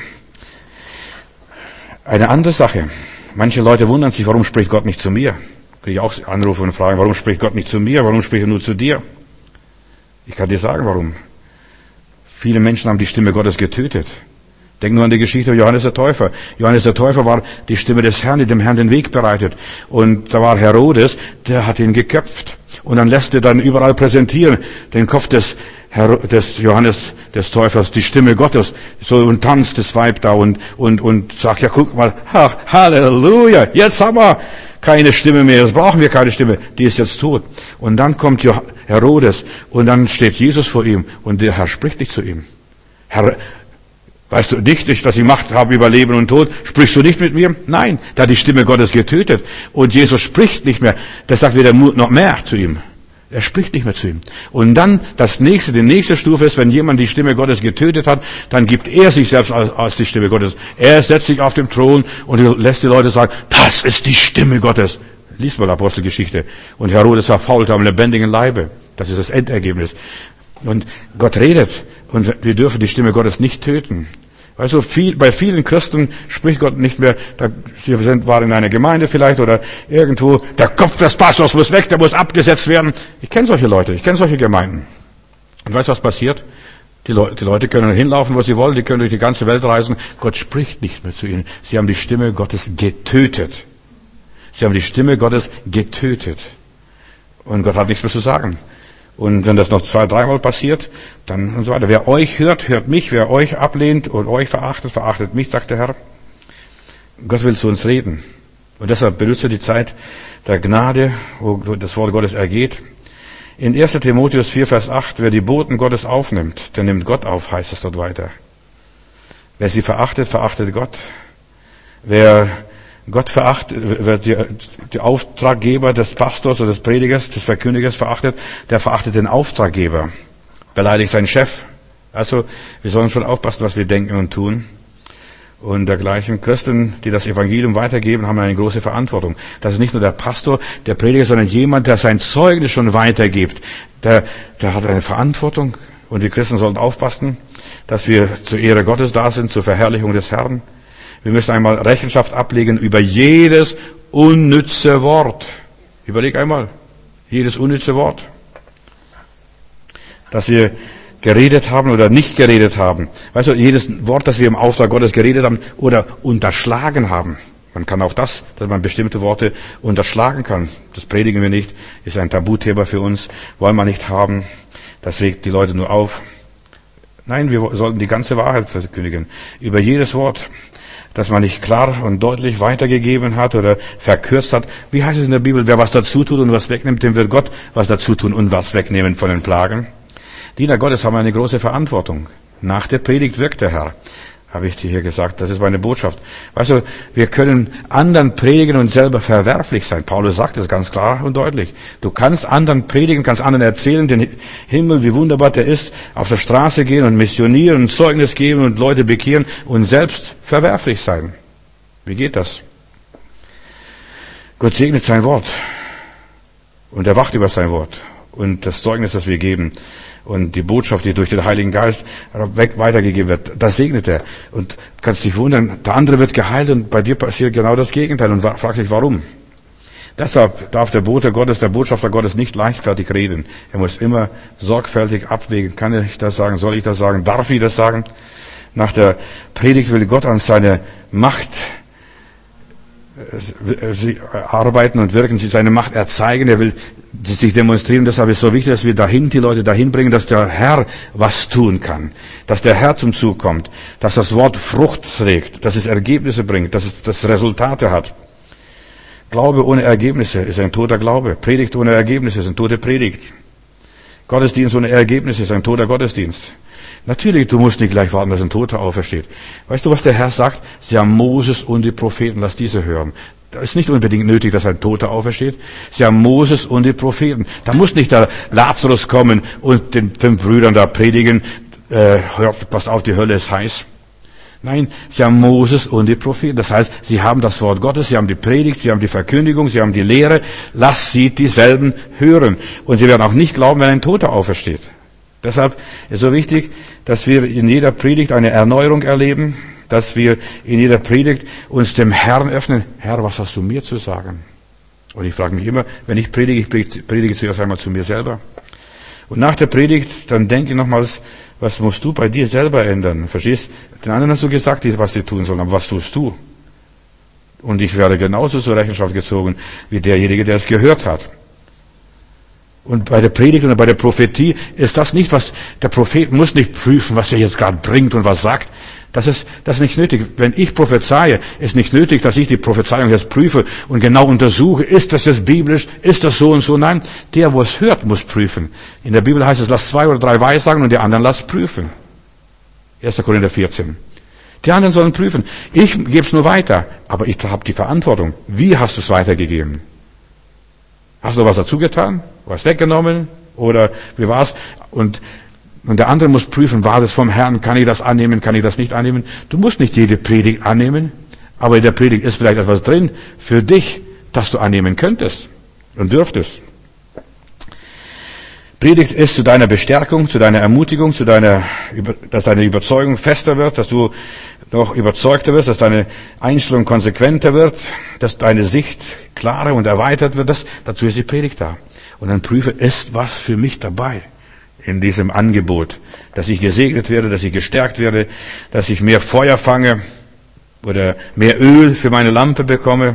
Eine andere Sache. Manche Leute wundern sich, warum spricht Gott nicht zu mir? Kriege ich auch Anrufe und Fragen, warum spricht Gott nicht zu mir? Warum spricht er nur zu dir? Ich kann dir sagen, warum. Viele Menschen haben die Stimme Gottes getötet. Denk nur an die Geschichte Johannes der Täufer. Johannes der Täufer war die Stimme des Herrn, die dem Herrn den Weg bereitet. Und da war Herodes, der hat ihn geköpft. Und dann lässt er dann überall präsentieren, den Kopf des, Her- des Johannes des Täufers, die Stimme Gottes, so und tanzt das Weib da und, und, und sagt, ja guck mal, ach, Halleluja, jetzt haben wir keine Stimme mehr, jetzt brauchen wir keine Stimme, die ist jetzt tot. Und dann kommt Herodes und dann steht Jesus vor ihm und der Herr spricht nicht zu ihm. Herr, weißt du nicht, dass ich Macht habe über Leben und Tod? Sprichst du nicht mit mir? Nein, da hat die Stimme Gottes getötet. Und Jesus spricht nicht mehr. Das sagt wieder noch mehr zu ihm. Er spricht nicht mehr zu ihm. Und dann das nächste, die nächste Stufe ist, wenn jemand die Stimme Gottes getötet hat, dann gibt er sich selbst als, als die Stimme Gottes. Er setzt sich auf dem Thron und lässt die Leute sagen, das ist die Stimme Gottes. Lies mal Apostelgeschichte. Und Herodes verfaulte am lebendigen Leibe. Das ist das Endergebnis. Und Gott redet. Und wir dürfen die Stimme Gottes nicht töten. Weißt du, viel, bei vielen Christen spricht Gott nicht mehr, da, sie sind, waren in einer Gemeinde vielleicht oder irgendwo, der Kopf des Pastors muss weg, der muss abgesetzt werden. Ich kenne solche Leute, ich kenne solche Gemeinden. Und weißt du, was passiert? Die Leute, die Leute können hinlaufen, wo sie wollen, die können durch die ganze Welt reisen. Gott spricht nicht mehr zu ihnen. Sie haben die Stimme Gottes getötet. Sie haben die Stimme Gottes getötet. Und Gott hat nichts mehr zu sagen. Und wenn das noch zwei, dreimal passiert, dann und so weiter. Wer euch hört, hört mich. Wer euch ablehnt und euch verachtet, verachtet mich, sagt der Herr. Gott will zu uns reden. Und deshalb benutze die Zeit der Gnade, wo das Wort Gottes ergeht. In erster Timotheus vier, Vers acht, wer die Boten Gottes aufnimmt, der nimmt Gott auf, heißt es dort weiter. Wer sie verachtet, verachtet Gott. Wer Gott verachtet, wird die, die Auftraggeber des Pastors oder des Predigers, des Verkündigers verachtet, der verachtet den Auftraggeber, beleidigt seinen Chef. Also, wir sollen schon aufpassen, was wir denken und tun. Und dergleichen. Christen, die das Evangelium weitergeben, haben eine große Verantwortung. Das ist nicht nur der Pastor, der Prediger, sondern jemand, der sein Zeugnis schon weitergibt. Der, der hat eine Verantwortung. Und wir Christen sollen aufpassen, dass wir zur Ehre Gottes da sind, zur Verherrlichung des Herrn. Wir müssen einmal Rechenschaft ablegen über jedes unnütze Wort. Überleg einmal, jedes unnütze Wort, das wir geredet haben oder nicht geredet haben. Weißt du, jedes Wort, das wir im Auftrag Gottes geredet haben oder unterschlagen haben. Man kann auch das, dass man bestimmte Worte unterschlagen kann. Das predigen wir nicht, ist ein Tabuthema für uns, wollen wir nicht haben. Das regt die Leute nur auf. Nein, wir sollten die ganze Wahrheit verkündigen. Über jedes Wort, das man nicht klar und deutlich weitergegeben hat oder verkürzt hat. Wie heißt es in der Bibel, wer was dazu tut und was wegnimmt, dem wird Gott was dazu tun und was wegnehmen von den Plagen. Diener Gottes haben eine große Verantwortung. Nach der Predigt wirkt der Herr. habe ich dir hier gesagt. Das ist meine Botschaft. Weißt du, wir können anderen predigen und selber verwerflich sein. Paulus sagt es ganz klar und deutlich. Du kannst anderen predigen, kannst anderen erzählen, den Himmel, wie wunderbar der ist, auf der Straße gehen und missionieren, und Zeugnis geben und Leute bekehren und selbst verwerflich sein. Wie geht das? Gott segnet sein Wort. Und er wacht über sein Wort. Und das Zeugnis, das wir geben. Und die Botschaft, die durch den Heiligen Geist weitergegeben wird, das segnet er. Und kannst dich wundern, der andere wird geheilt und bei dir passiert genau das Gegenteil und fragt sich, warum. Deshalb darf der Bote Gottes, der Botschafter Gottes nicht leichtfertig reden. Er muss immer sorgfältig abwägen. Kann ich das sagen? Soll ich das sagen? Darf ich das sagen? Nach der Predigt will Gott an seine Macht Sie arbeiten und wirken, sie seine Macht erzeigen, er will sich demonstrieren. Deshalb ist es so wichtig, dass wir dahin, die Leute dahin bringen, dass der Herr was tun kann, dass der Herr zum Zug kommt, dass das Wort Frucht trägt, dass es Ergebnisse bringt, dass es das Resultate hat. Glaube ohne Ergebnisse ist ein toter Glaube. Predigt ohne Ergebnisse ist eine tote Predigt. Gottesdienst ohne Ergebnisse ist ein toter Gottesdienst. Natürlich, du musst nicht gleich warten, dass ein Toter aufersteht. Weißt du, was der Herr sagt? Sie haben Moses und die Propheten, lass diese hören. Da ist nicht unbedingt nötig, dass ein Toter aufersteht. Sie haben Moses und die Propheten. Da muss nicht der Lazarus kommen und den fünf Brüdern da predigen, äh, hört, passt auf, die Hölle ist heiß. Nein, sie haben Moses und die Propheten. Das heißt, sie haben das Wort Gottes, sie haben die Predigt, sie haben die Verkündigung, sie haben die Lehre. Lass sie dieselben hören. Und sie werden auch nicht glauben, wenn ein Toter aufersteht. Deshalb ist so wichtig, dass wir in jeder Predigt eine Erneuerung erleben, dass wir in jeder Predigt uns dem Herrn öffnen. Herr, was hast du mir zu sagen? Und ich frage mich immer, wenn ich predige, ich predige zuerst einmal zu mir selber. Und nach der Predigt, dann denke ich nochmals, was musst du bei dir selber ändern? Verstehst? Den anderen hast du gesagt, was sie tun sollen, aber was tust du? Und ich werde genauso zur Rechenschaft gezogen, wie derjenige, der es gehört hat. Und bei der Predigt und bei der Prophetie ist das nicht, was der Prophet muss nicht prüfen, was er jetzt gerade bringt und was sagt. Das ist, das ist nicht nötig. Wenn ich prophezeie, ist nicht nötig, dass ich die Prophezeiung jetzt prüfe und genau untersuche, ist das jetzt biblisch, ist das so und so. Nein, der, wo es hört, muss prüfen. In der Bibel heißt es, lass zwei oder drei weissagen und die anderen lass prüfen. erster Korinther vierzehn. Die anderen sollen prüfen. Ich gebe es nur weiter, aber ich habe die Verantwortung. Wie hast du es weitergegeben? Hast du was dazu getan? Was weggenommen? Oder wie war's? Und, und der andere muss prüfen, war das vom Herrn? Kann ich das annehmen? Kann ich das nicht annehmen? Du musst nicht jede Predigt annehmen, aber in der Predigt ist vielleicht etwas drin für dich, das du annehmen könntest und dürftest. Predigt ist zu deiner Bestärkung, zu deiner Ermutigung, zu deiner, dass deine Überzeugung fester wird, dass du noch überzeugter wirst, dass deine Einstellung konsequenter wird, dass deine Sicht klarer und erweitert wird. Das, dazu ist die Predigt da. Und dann prüfe, ist was für mich dabei in diesem Angebot, dass ich gesegnet werde, dass ich gestärkt werde, dass ich mehr Feuer fange oder mehr Öl für meine Lampe bekomme.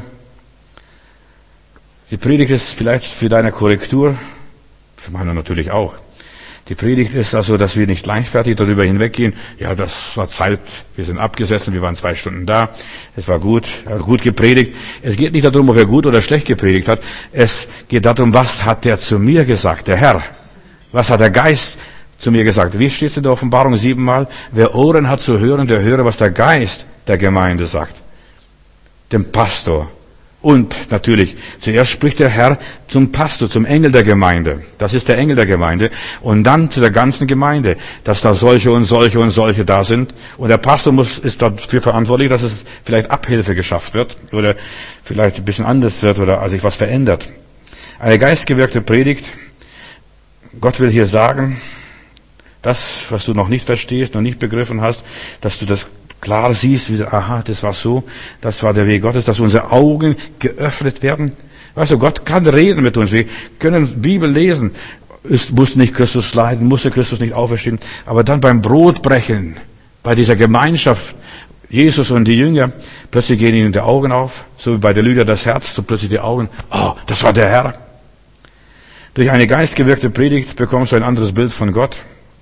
Die Predigt ist vielleicht für deine Korrektur, für meine natürlich auch. Die Predigt ist also, dass wir nicht leichtfertig darüber hinweggehen. Ja, das war Zeit, wir sind abgesessen, wir waren zwei Stunden da, es war gut, er hat gut gepredigt. Es geht nicht darum, ob er gut oder schlecht gepredigt hat. Es geht darum, was hat der zu mir gesagt, der Herr? Was hat der Geist zu mir gesagt? Wie steht es in der Offenbarung siebenmal? Wer Ohren hat zu hören, der höre, was der Geist der Gemeinde sagt. Dem Pastor. Und natürlich, zuerst spricht der Herr zum Pastor, zum Engel der Gemeinde. Das ist der Engel der Gemeinde. Und dann zu der ganzen Gemeinde, dass da solche und solche und solche da sind. Und der Pastor muss, ist dafür verantwortlich, dass es vielleicht Abhilfe geschafft wird oder vielleicht ein bisschen anders wird oder sich was verändert. Eine geistgewirkte Predigt. Gott will hier sagen, das, was du noch nicht verstehst, noch nicht begriffen hast, dass du das klar siehst, wie, aha, das war so, das war der Weg Gottes, dass unsere Augen geöffnet werden. Weißt du, Gott kann reden mit uns. Wir können Bibel lesen. Es muss nicht Christus leiden, musste Christus nicht auferstehen. Aber dann beim Brotbrechen, bei dieser Gemeinschaft, Jesus und die Jünger, plötzlich gehen ihnen die Augen auf, so wie bei der Lydia das Herz, so plötzlich die Augen. Oh, das war der Herr. Durch eine geistgewirkte Predigt bekommst du ein anderes Bild von Gott.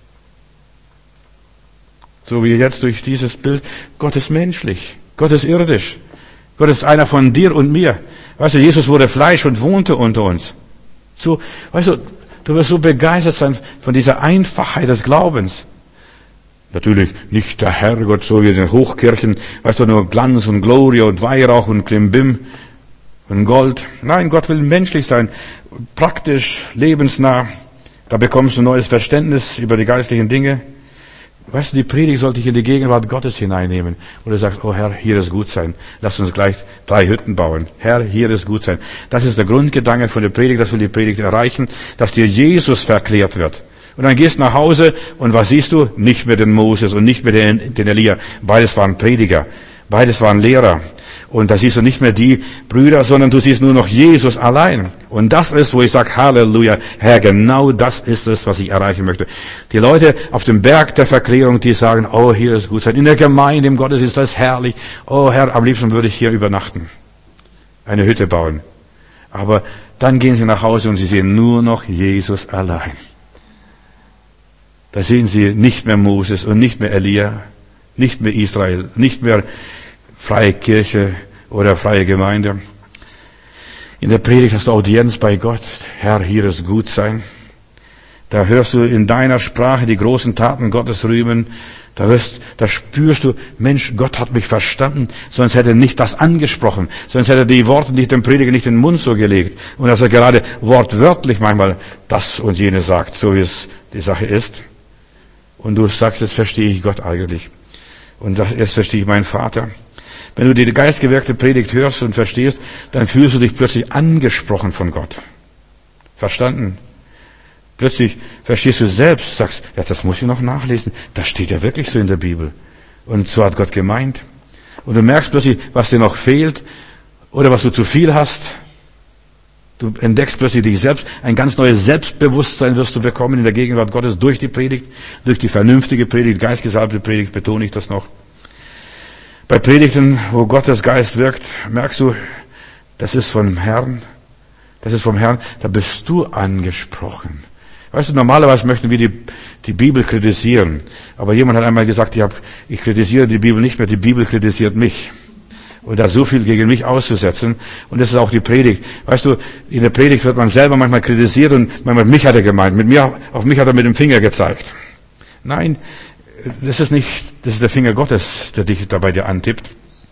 So wie jetzt durch dieses Bild. Gott ist menschlich. Gott ist irdisch. Gott ist einer von dir und mir. Weißt du, Jesus wurde Fleisch und wohnte unter uns. So, weißt du, du wirst so begeistert sein von dieser Einfachheit des Glaubens. Natürlich nicht der Herrgott, so wie in den Hochkirchen, weißt du, nur Glanz und Gloria und Weihrauch und Klimbim und Gold. Nein, Gott will menschlich sein, praktisch, lebensnah. Da bekommst du ein neues Verständnis über die geistlichen Dinge. Weißt du, die Predigt sollte ich in die Gegenwart Gottes hineinnehmen. Und du sagst, oh Herr, hier ist gut sein. Lass uns gleich drei Hütten bauen. Herr, hier ist gut sein. Das ist der Grundgedanke von der Predigt, das will die Predigt erreichen, dass dir Jesus verklärt wird. Und dann gehst du nach Hause und was siehst du? Nicht mehr den Moses und nicht mehr den, den Elia. Beides waren Prediger. Beides waren Lehrer. Und da siehst du nicht mehr die Brüder, sondern du siehst nur noch Jesus allein. Und das ist, wo ich sage, Halleluja, Herr, genau das ist es, was ich erreichen möchte. Die Leute auf dem Berg der Verklärung, die sagen, oh, hier ist gut sein. In der Gemeinde, im Gottesdienst, das ist herrlich. Oh Herr, am liebsten würde ich hier übernachten. Eine Hütte bauen. Aber dann gehen sie nach Hause und sie sehen nur noch Jesus allein. Da sehen sie nicht mehr Moses und nicht mehr Elia, nicht mehr Israel, nicht mehr freie Kirche oder freie Gemeinde. In der Predigt hast du Audienz bei Gott. Herr, hier ist gut sein. Da hörst du in deiner Sprache die großen Taten Gottes rühmen. Da hörst, da spürst du, Mensch, Gott hat mich verstanden, sonst hätte er nicht das angesprochen, sonst hätte er die Worte nicht dem Prediger nicht in den Mund so gelegt. Und dass er gerade wortwörtlich manchmal das und jenes sagt, so wie es die Sache ist. Und du sagst, jetzt verstehe ich Gott eigentlich. Und das, jetzt verstehe ich meinen Vater. Wenn du die geistgewirkte Predigt hörst und verstehst, dann fühlst du dich plötzlich angesprochen von Gott. Verstanden? Plötzlich verstehst du selbst, sagst, ja, das muss ich noch nachlesen. Das steht ja wirklich so in der Bibel. Und so hat Gott gemeint. Und du merkst plötzlich, was dir noch fehlt oder was du zu viel hast. Du entdeckst plötzlich dich selbst. Ein ganz neues Selbstbewusstsein wirst du bekommen in der Gegenwart Gottes durch die Predigt, durch die vernünftige Predigt, geistgesalbte Predigt, betone ich das noch. Bei Predigten, wo Gottes Geist wirkt, merkst du, das ist vom Herrn, das ist vom Herrn, da bist du angesprochen. Weißt du, normalerweise möchten wir die, die Bibel kritisieren. Aber jemand hat einmal gesagt, ich, hab, ich kritisiere die Bibel nicht mehr, die Bibel kritisiert mich. Und da so viel gegen mich auszusetzen. Und das ist auch die Predigt. Weißt du, in der Predigt wird man selber manchmal kritisiert und manchmal mich hat er gemeint. Mit mir, auf mich hat er mit dem Finger gezeigt. Nein, das ist nicht, das ist der Finger Gottes, der dich dabei dir antippt.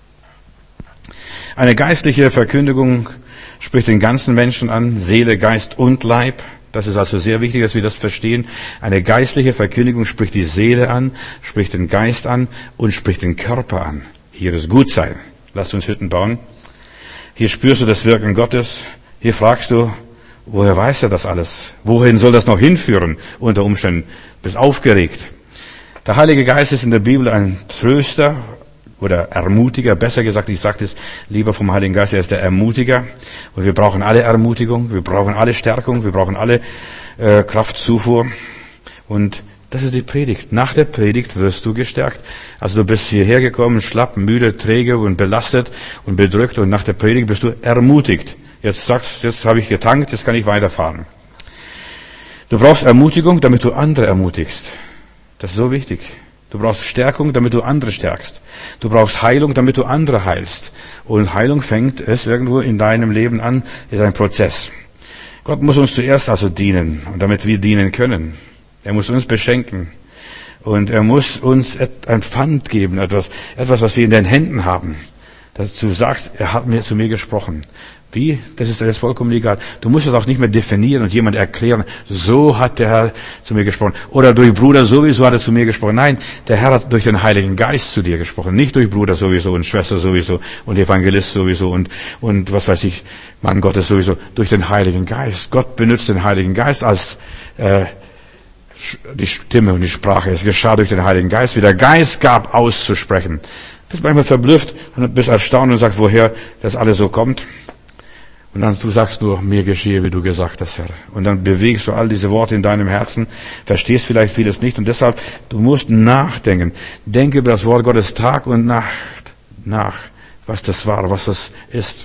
Eine geistliche Verkündigung spricht den ganzen Menschen an, Seele, Geist und Leib. Das ist also sehr wichtig, dass wir das verstehen. Eine geistliche Verkündigung spricht die Seele an, spricht den Geist an und spricht den Körper an. Hier ist Gutsein. Lasst uns Hütten bauen. Hier spürst du das Wirken Gottes. Hier fragst du, woher weiß er das alles? Wohin soll das noch hinführen? Unter Umständen bist aufgeregt. Der Heilige Geist ist in der Bibel ein Tröster oder Ermutiger. Besser gesagt, ich sage es lieber vom Heiligen Geist, er ist der Ermutiger. Und wir brauchen alle Ermutigung, wir brauchen alle Stärkung, wir brauchen alle äh, Kraftzufuhr. Und das ist die Predigt. Nach der Predigt wirst du gestärkt. Also du bist hierher gekommen, schlapp, müde, träge und belastet und bedrückt. Und nach der Predigt bist du ermutigt. Jetzt sagst du, jetzt habe ich getankt, jetzt kann ich weiterfahren. Du brauchst Ermutigung, damit du andere ermutigst. Das ist so wichtig. Du brauchst Stärkung, damit du andere stärkst. Du brauchst Heilung, damit du andere heilst. Und Heilung fängt es irgendwo in deinem Leben an, ist ein Prozess. Gott muss uns zuerst also dienen, und damit wir dienen können. Er muss uns beschenken. Und er muss uns ein Pfand geben, etwas, etwas, was wir in den Händen haben. Dass du sagst, er hat mir zu mir gesprochen. Wie? Das ist jetzt vollkommen egal. Du musst es auch nicht mehr definieren und jemand erklären, so hat der Herr zu mir gesprochen. Oder durch Bruder sowieso hat er zu mir gesprochen. Nein, der Herr hat durch den Heiligen Geist zu dir gesprochen. Nicht durch Bruder sowieso und Schwester sowieso und Evangelist sowieso und, und was weiß ich, Mann Gottes sowieso. Durch den Heiligen Geist. Gott benutzt den Heiligen Geist als äh, die Stimme und die Sprache. Es geschah durch den Heiligen Geist, wie der Geist gab, auszusprechen. Du bist manchmal verblüfft und bist erstaunt und sagst, woher das alles so kommt. Und dann du sagst nur, mir geschehe, wie du gesagt hast, Herr. Und dann bewegst du all diese Worte in deinem Herzen, verstehst vielleicht vieles nicht und deshalb, du musst nachdenken. Denke über das Wort Gottes Tag und Nacht nach, was das war, was das ist.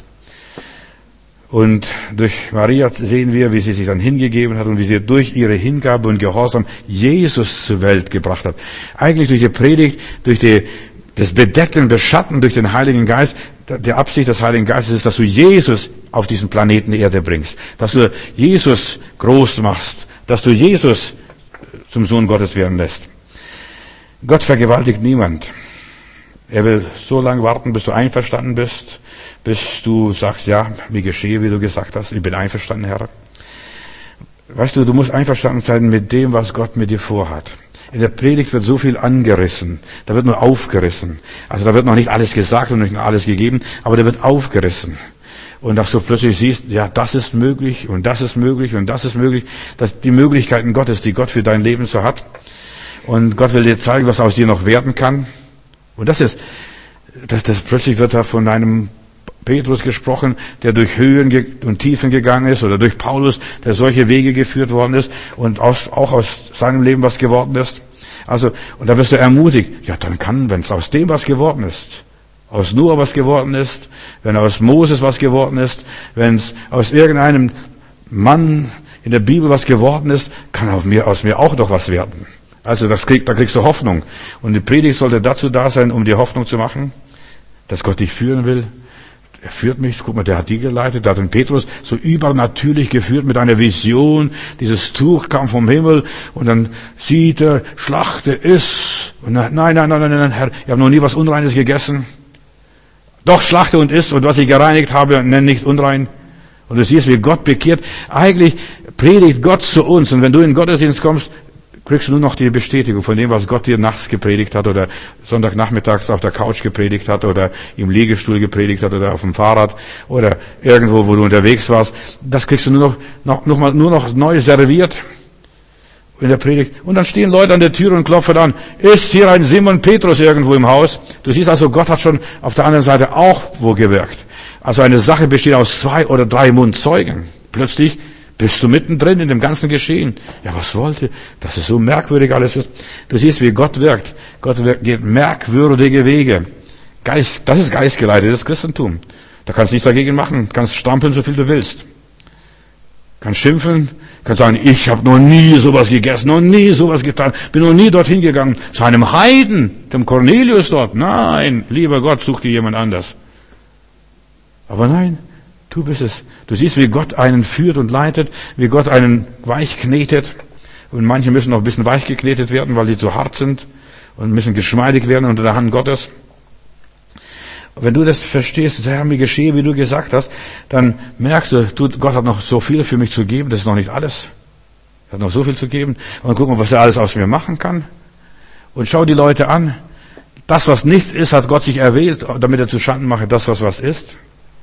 Und durch Maria sehen wir, wie sie sich dann hingegeben hat und wie sie durch ihre Hingabe und Gehorsam Jesus zur Welt gebracht hat. Eigentlich durch die Predigt, durch die, das Bedecken, Beschatten durch den Heiligen Geist. Die Absicht des Heiligen Geistes ist, dass du Jesus auf diesen Planeten Erde bringst. Dass du Jesus groß machst. Dass du Jesus zum Sohn Gottes werden lässt. Gott vergewaltigt niemand. Er will so lange warten, bis du einverstanden bist, bis du sagst, ja, mir geschehe, wie du gesagt hast, ich bin einverstanden, Herr. Weißt du, du musst einverstanden sein mit dem, was Gott mit dir vorhat. In der Predigt wird so viel angerissen, da wird nur aufgerissen. Also da wird noch nicht alles gesagt und nicht alles gegeben, aber da wird aufgerissen. Und dass du plötzlich siehst, ja, das ist möglich und das ist möglich und das ist möglich. Das die Möglichkeiten Gottes, die Gott für dein Leben so hat. Und Gott will dir zeigen, was aus dir noch werden kann. Und das ist, das, das plötzlich wird da von einem Petrus gesprochen, der durch Höhen und Tiefen gegangen ist, oder durch Paulus, der solche Wege geführt worden ist und aus, auch aus seinem Leben was geworden ist. Also, und da wirst du ermutigt, ja, dann kann, wenn es aus dem was geworden ist, aus Noah was geworden ist, wenn aus Moses was geworden ist, wenn es aus irgendeinem Mann in der Bibel was geworden ist, kann auf mir, aus mir auch noch was werden. Also das krieg, da kriegst du Hoffnung. Und die Predigt sollte dazu da sein, um dir Hoffnung zu machen, dass Gott dich führen will. Er führt mich, guck mal, der hat die geleitet, der hat den Petrus so übernatürlich geführt mit einer Vision. Dieses Tuch kam vom Himmel und dann sieht er, schlachte iss. Und nein, nein, nein, nein, nein, Herr, ich habe noch nie was Unreines gegessen. Doch, schlachte und iss, und was ich gereinigt habe, nenn nicht unrein. Und du siehst, wie Gott bekehrt. Eigentlich predigt Gott zu uns. Und wenn du in den Gottesdienst kommst, kriegst du nur noch die Bestätigung von dem, was Gott dir nachts gepredigt hat oder Sonntagnachmittags auf der Couch gepredigt hat oder im Liegestuhl gepredigt hat oder auf dem Fahrrad oder irgendwo, wo du unterwegs warst. Das kriegst du nur noch, noch, noch mal, nur noch neu serviert in der Predigt. Und dann stehen Leute an der Tür und klopfen an. Ist hier ein Simon Petrus irgendwo im Haus? Du siehst also, Gott hat schon auf der anderen Seite auch wo gewirkt. Also eine Sache besteht aus zwei oder drei Mundzeugen. Plötzlich bist du mittendrin in dem ganzen Geschehen. Ja, was wollte? Dass es so merkwürdig alles ist. Du siehst, wie Gott wirkt. Gott wirkt, geht merkwürdige Wege. Geist, das ist geistgeleitetes Christentum. Da kannst du nichts dagegen machen. Du kannst strampeln, so viel du willst. Kannst schimpfen. Kannst sagen, ich habe noch nie sowas gegessen, noch nie sowas getan. Bin noch nie dorthin gegangen. Zu einem Heiden, dem Cornelius dort. Nein, lieber Gott, such dir jemand anders. Aber nein. Du bist es. Du siehst, wie Gott einen führt und leitet, wie Gott einen weich knetet. Und manche müssen noch ein bisschen weich geknetet werden, weil sie zu hart sind und müssen geschmeidig werden unter der Hand Gottes. Und wenn du das verstehst, Herr, mir geschehe, wie du gesagt hast, dann merkst du, du, Gott hat noch so viel für mich zu geben, das ist noch nicht alles. Er hat noch so viel zu geben. Und dann gucken wir, was er alles aus mir machen kann. Und schau die Leute an. Das, was nichts ist, hat Gott sich erwählt, damit er zu Schanden mache, das, was was ist.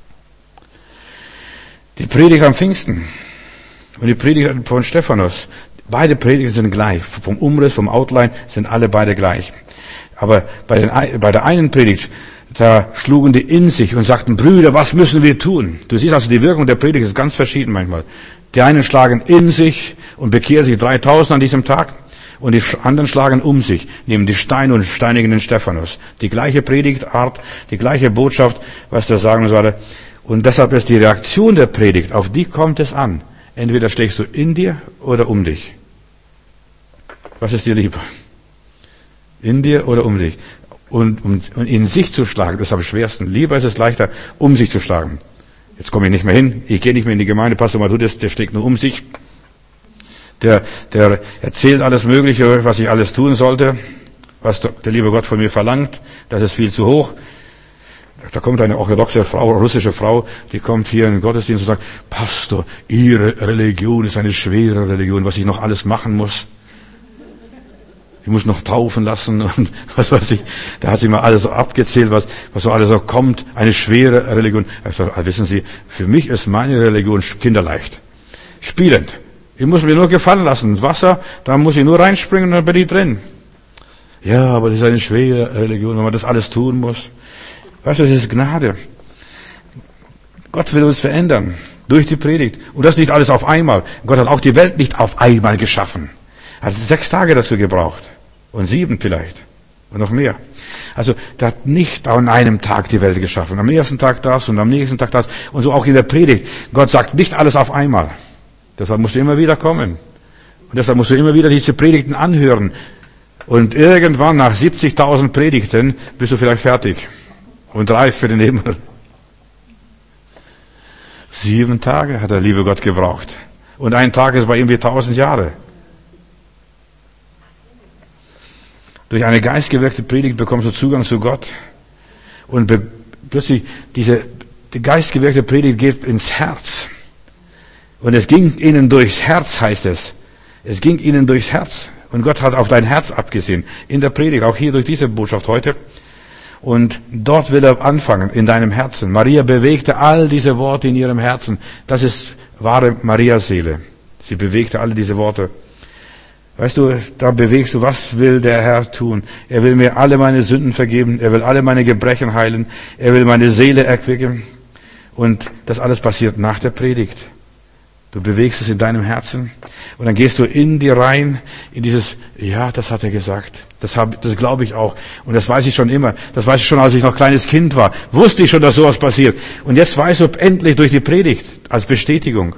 Die Predigt am Pfingsten und die Predigt von Stephanus, beide Predigten sind gleich. Vom Umriss, vom Outline sind alle beide gleich. Aber bei, den, bei der einen Predigt, da schlugen die in sich und sagten, Brüder, was müssen wir tun? Du siehst also, die Wirkung der Predigt ist ganz verschieden manchmal. Die einen schlagen in sich und bekehren sich dreitausend an diesem Tag. Und die anderen schlagen um sich, nehmen die Steine und steinigen den Stephanus. Die gleiche Predigtart, die gleiche Botschaft, was der sagen sollte. Und deshalb ist die Reaktion der Predigt, auf die kommt es an. Entweder schlägst du in dir oder um dich. Was ist dir lieber? In dir oder um dich? Und, um, und in sich zu schlagen, das ist am schwersten. Lieber ist es leichter, um sich zu schlagen. Jetzt komme ich nicht mehr hin, ich gehe nicht mehr in die Gemeinde, Pastor Matthäus, der schlägt nur um sich. Der, der erzählt alles Mögliche, was ich alles tun sollte, was der liebe Gott von mir verlangt. Das ist viel zu hoch. Da kommt eine orthodoxe Frau, russische Frau, die kommt hier in den Gottesdienst und sagt, Pastor, Ihre Religion ist eine schwere Religion, was ich noch alles machen muss. Ich muss noch taufen lassen und was weiß ich. Da hat sie mal alles so abgezählt, was, was so alles so kommt. Eine schwere Religion. Ich sage, wissen Sie, für mich ist meine Religion kinderleicht. Spielend. Ich muss mir nur gefallen lassen. Wasser, da muss ich nur reinspringen und dann bin ich drin. Ja, aber das ist eine schwere Religion, wenn man das alles tun muss. Weißt du, das ist Gnade. Gott will uns verändern. Durch die Predigt. Und das nicht alles auf einmal. Gott hat auch die Welt nicht auf einmal geschaffen. Er hat sechs Tage dazu gebraucht. Und sieben vielleicht. Und noch mehr. Also, er hat nicht an einem Tag die Welt geschaffen. Am ersten Tag das und am nächsten Tag das. Und so auch in der Predigt. Gott sagt nicht alles auf einmal. Deshalb musst du immer wieder kommen. Und deshalb musst du immer wieder diese Predigten anhören. Und irgendwann nach siebzigtausend Predigten bist du vielleicht fertig. Und reif für den Himmel. Sieben Tage hat der liebe Gott gebraucht. Und ein Tag ist bei ihm wie tausend Jahre. Durch eine geistgewirkte Predigt bekommst du Zugang zu Gott. Und be- plötzlich, diese die geistgewirkte Predigt geht ins Herz. Und es ging ihnen durchs Herz, heißt es. Es ging ihnen durchs Herz. Und Gott hat auf dein Herz abgesehen. In der Predigt, auch hier durch diese Botschaft heute. Und dort will er anfangen, in deinem Herzen. Maria bewegte all diese Worte in ihrem Herzen. Das ist wahre Mariaseele. Sie bewegte alle diese Worte. Weißt du, da bewegst du, was will der Herr tun? Er will mir alle meine Sünden vergeben. Er will alle meine Gebrechen heilen. Er will meine Seele erquicken. Und das alles passiert nach der Predigt. Du bewegst es in deinem Herzen. Und dann gehst du in dir rein, in dieses, ja, das hat er gesagt. Das hab, das glaube ich auch. Und das weiß ich schon immer. Das weiß ich schon, als ich noch kleines Kind war. Wusste ich schon, dass sowas passiert. Und jetzt weißt du endlich durch die Predigt, als Bestätigung.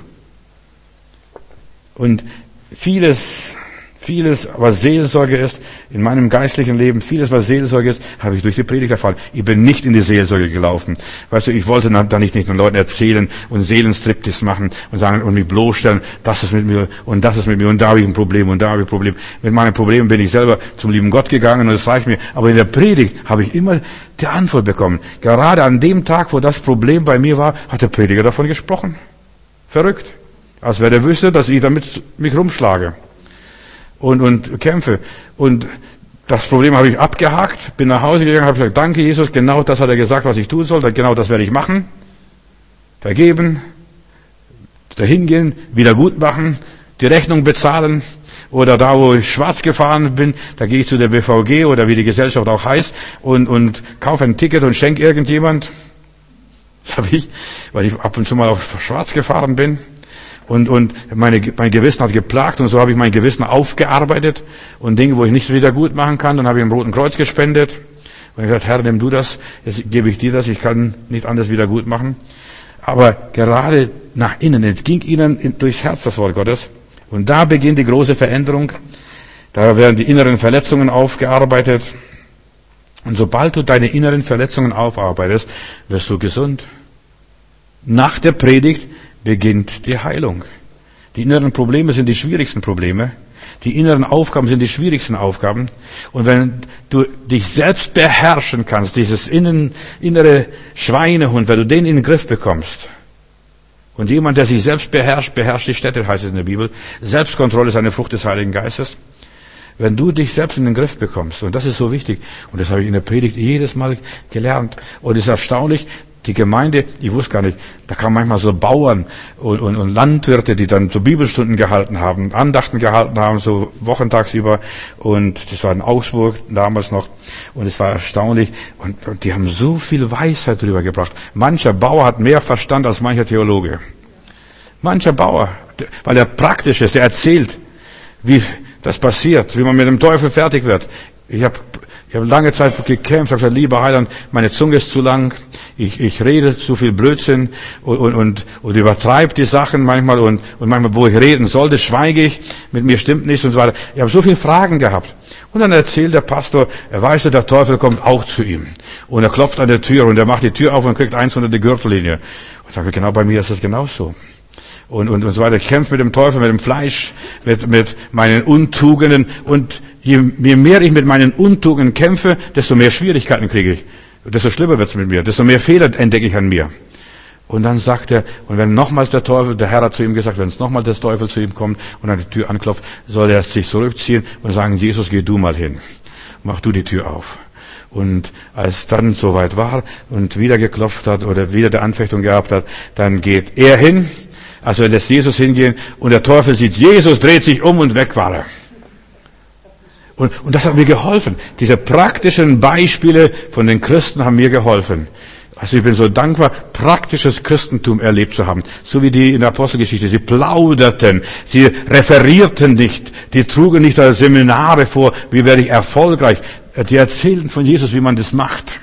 Und vieles, vieles, was Seelsorge ist, in meinem geistlichen Leben, vieles, was Seelsorge ist, habe ich durch die Predigt erfahren. Ich bin nicht in die Seelsorge gelaufen. Weißt du, ich wollte da nicht, nicht den Leuten erzählen und Seelenstriptease machen und sagen und mich bloßstellen, das ist mit mir und das ist mit mir und da habe ich ein Problem und da habe ich ein Problem. Mit meinen Problemen bin ich selber zum lieben Gott gegangen und das reicht mir. Aber in der Predigt habe ich immer die Antwort bekommen. Gerade an dem Tag, wo das Problem bei mir war, hat der Prediger davon gesprochen. Verrückt. Als wäre der wüsste, dass ich damit mich rumschlage. Und, und kämpfe. Und das Problem habe ich abgehakt, bin nach Hause gegangen, habe gesagt, danke Jesus, genau das hat er gesagt, was ich tun soll, genau das werde ich machen. Vergeben, dahin gehen, wieder gut machen, die Rechnung bezahlen. Oder da, wo ich schwarz gefahren bin, da gehe ich zu der B V G oder wie die Gesellschaft auch heißt und, und kaufe ein Ticket und schenke irgendjemand. Das habe ich, weil ich ab und zu mal auch schwarz gefahren bin. Und, und meine, mein Gewissen hat geplagt und so habe ich mein Gewissen aufgearbeitet und Dinge, wo ich nicht wieder gut machen kann, dann habe ich dem Roten Kreuz gespendet und ich gesagt, Herr, nimm du das, jetzt gebe ich dir das, ich kann nicht anders wieder gut machen. Aber gerade nach innen, es ging ihnen durchs Herz das Wort Gottes und da beginnt die große Veränderung, da werden die inneren Verletzungen aufgearbeitet und sobald du deine inneren Verletzungen aufarbeitest, wirst du gesund. Nach der Predigt beginnt die Heilung. Die inneren Probleme sind die schwierigsten Probleme. Die inneren Aufgaben sind die schwierigsten Aufgaben. Und wenn du dich selbst beherrschen kannst, dieses innen, innere Schweinehund, wenn du den in den Griff bekommst, und jemand, der sich selbst beherrscht, beherrscht die Städte, heißt es in der Bibel. Selbstkontrolle ist eine Frucht des Heiligen Geistes. Wenn du dich selbst in den Griff bekommst, und das ist so wichtig, und das habe ich in der Predigt jedes Mal gelernt, und es ist erstaunlich, die Gemeinde, ich wusste gar nicht, da kamen manchmal so Bauern und, und, und Landwirte, die dann so Bibelstunden gehalten haben, Andachten gehalten haben, so wochentagsüber. Und das war in Augsburg damals noch. Und es war erstaunlich. Und, und die haben so viel Weisheit drüber gebracht. Mancher Bauer hat mehr Verstand als mancher Theologe. Mancher Bauer, weil er praktisch ist, er erzählt, wie das passiert, wie man mit dem Teufel fertig wird. Ich habe Ich habe lange Zeit gekämpft, habe gesagt, lieber Heiland, meine Zunge ist zu lang, ich, ich rede zu viel Blödsinn und, und, und, und übertreibe die Sachen manchmal und, und manchmal, wo ich reden sollte, schweige ich, mit mir stimmt nichts und so weiter. Ich habe so viele Fragen gehabt. Und dann erzählt der Pastor, er weiß, der Teufel kommt auch zu ihm. Und er klopft an der Tür und er macht die Tür auf und kriegt eins unter die Gürtellinie. Und ich sage, genau bei mir ist das genauso. Und, und, und so weiter. Ich kämpfe mit dem Teufel, mit dem Fleisch, mit, mit meinen Untugenden. Und je, je mehr ich mit meinen Untugenden kämpfe, desto mehr Schwierigkeiten kriege ich. Desto schlimmer wird's mit mir. Desto mehr Fehler entdecke ich an mir. Und dann sagt er, und wenn nochmals der Teufel, der Herr hat zu ihm gesagt, wenn es nochmals der Teufel zu ihm kommt und an die Tür anklopft, soll er sich zurückziehen und sagen, Jesus, geh du mal hin. Mach du die Tür auf. Und als dann soweit war und wieder geklopft hat oder wieder der Anfechtung gehabt hat, dann geht er hin. Also er lässt Jesus hingehen und der Teufel sieht Jesus, dreht sich um und weg war er. Und, und das hat mir geholfen. Diese praktischen Beispiele von den Christen haben mir geholfen. Also ich bin so dankbar, praktisches Christentum erlebt zu haben. So wie die in der Apostelgeschichte. Sie plauderten, sie referierten nicht, die trugen nicht als Seminare vor, wie werde ich erfolgreich. Die erzählten von Jesus, wie man das macht.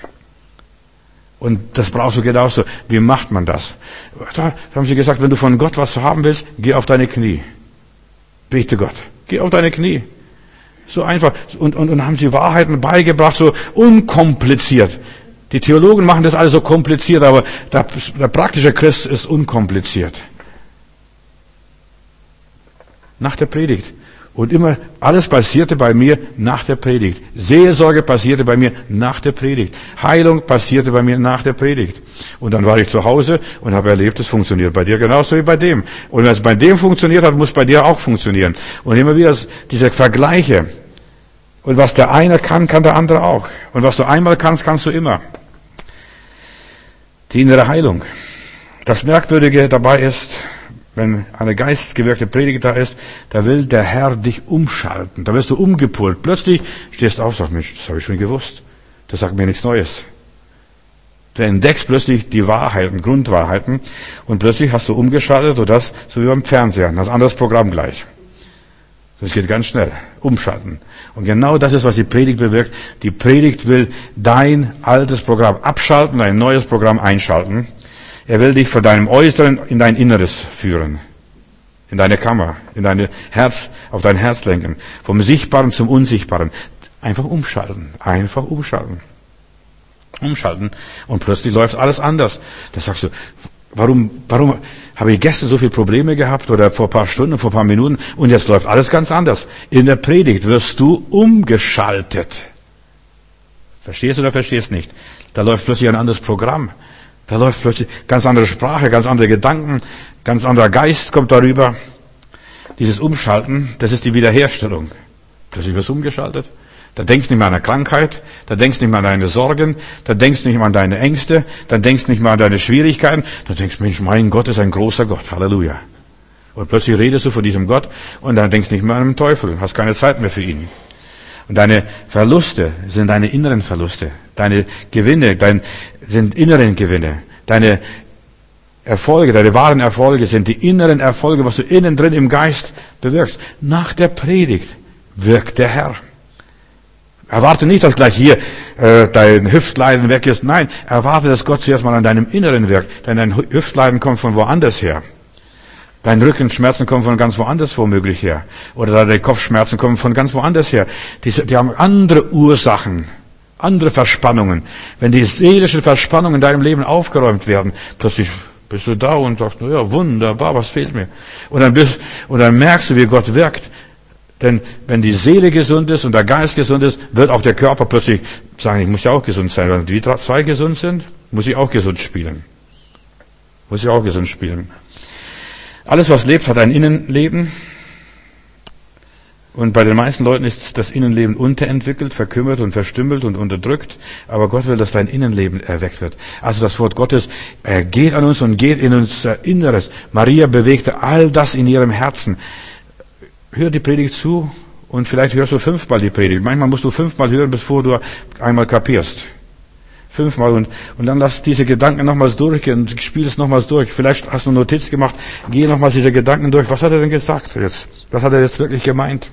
Und das brauchst du genauso. Wie macht man das? Da haben sie gesagt, wenn du von Gott was haben willst, geh auf deine Knie. Bete Gott. Geh auf deine Knie. So einfach. Und, und, und haben sie Wahrheiten beigebracht, so unkompliziert. Die Theologen machen das alles so kompliziert, aber der, der praktische Christ ist unkompliziert. Nach der Predigt Und immer, alles passierte bei mir nach der Predigt. Seelsorge passierte bei mir nach der Predigt. Heilung passierte bei mir nach der Predigt. Und dann war ich zu Hause und habe erlebt, es funktioniert bei dir genauso wie bei dem. Und wenn es bei dem funktioniert hat, muss bei dir auch funktionieren. Und immer wieder diese Vergleiche. Und was der eine kann, kann der andere auch. Und was du einmal kannst, kannst du immer. Die innere Heilung. Das Merkwürdige dabei ist, wenn eine geistgewirkte Predigt da ist, da will der Herr dich umschalten. Da wirst du umgepult. Plötzlich stehst du auf und sagst, Mensch, das habe ich schon gewusst. Das sagt mir nichts Neues. Du entdeckst plötzlich die Wahrheiten, Grundwahrheiten, und plötzlich hast du umgeschaltet, und das so wie beim Fernsehen, das anderes Programm gleich. Das geht ganz schnell. Umschalten. Und genau das ist, was die Predigt bewirkt. Die Predigt will dein altes Programm abschalten, ein neues Programm einschalten. Er will dich von deinem Äußeren in dein Inneres führen. In deine Kammer, in dein Herz, auf dein Herz lenken. Vom Sichtbaren zum Unsichtbaren. Einfach umschalten. Einfach umschalten. Umschalten. Und plötzlich läuft alles anders. Da sagst du, warum, warum habe ich gestern so viele Probleme gehabt oder vor ein paar Stunden, vor ein paar Minuten, und jetzt läuft alles ganz anders. In der Predigt wirst du umgeschaltet. Verstehst du oder verstehst nicht? Da läuft plötzlich ein anderes Programm. Da läuft plötzlich ganz andere Sprache, ganz andere Gedanken, ganz anderer Geist kommt darüber. Dieses Umschalten, das ist die Wiederherstellung. Plötzlich wirst du umgeschaltet. Da denkst du nicht mehr an eine Krankheit, da denkst du nicht mehr an deine Sorgen, da denkst du nicht mehr an deine Ängste, da denkst du nicht mehr an deine Schwierigkeiten, da denkst du, Mensch, mein Gott ist ein großer Gott, Halleluja. Und plötzlich redest du von diesem Gott und dann denkst du nicht mehr an den Teufel, hast keine Zeit mehr für ihn. Und deine Verluste sind deine inneren Verluste. Deine Gewinne dein, sind inneren Gewinne. Deine Erfolge, deine wahren Erfolge sind die inneren Erfolge, was du innen drin im Geist bewirkst. Nach der Predigt wirkt der Herr. Erwarte nicht, dass gleich hier äh, dein Hüftleiden weg ist. Nein, erwarte, dass Gott zuerst mal an deinem Inneren wirkt. Denn dein Hüftleiden kommt von woanders her. Deine Rückenschmerzen kommen von ganz woanders womöglich her. Oder deine Kopfschmerzen kommen von ganz woanders her. Die, die haben andere Ursachen, andere Verspannungen. Wenn die seelischen Verspannungen in deinem Leben aufgeräumt werden, plötzlich bist du da und sagst, na ja, wunderbar, was fehlt mir? Und dann bist, und dann merkst du, wie Gott wirkt. Denn wenn die Seele gesund ist und der Geist gesund ist, wird auch der Körper plötzlich sagen, ich muss ja auch gesund sein. Wenn die zwei gesund sind, muss ich auch gesund spielen. Muss ich auch gesund spielen. Alles, was lebt, hat ein Innenleben. Und bei den meisten Leuten ist das Innenleben unterentwickelt, verkümmert und verstümmelt und unterdrückt. Aber Gott will, dass dein Innenleben erweckt wird. Also das Wort Gottes er geht an uns und geht in unser Inneres. Maria bewegte all das in ihrem Herzen. Hör die Predigt zu und vielleicht hörst du fünfmal die Predigt. Manchmal musst du fünfmal hören, bevor du einmal kapierst. Fünfmal und, und dann lass diese Gedanken nochmals durchgehen und spiel es nochmals durch. Vielleicht hast du eine Notiz gemacht, geh nochmals diese Gedanken durch. Was hat er denn gesagt jetzt? Was hat er jetzt wirklich gemeint?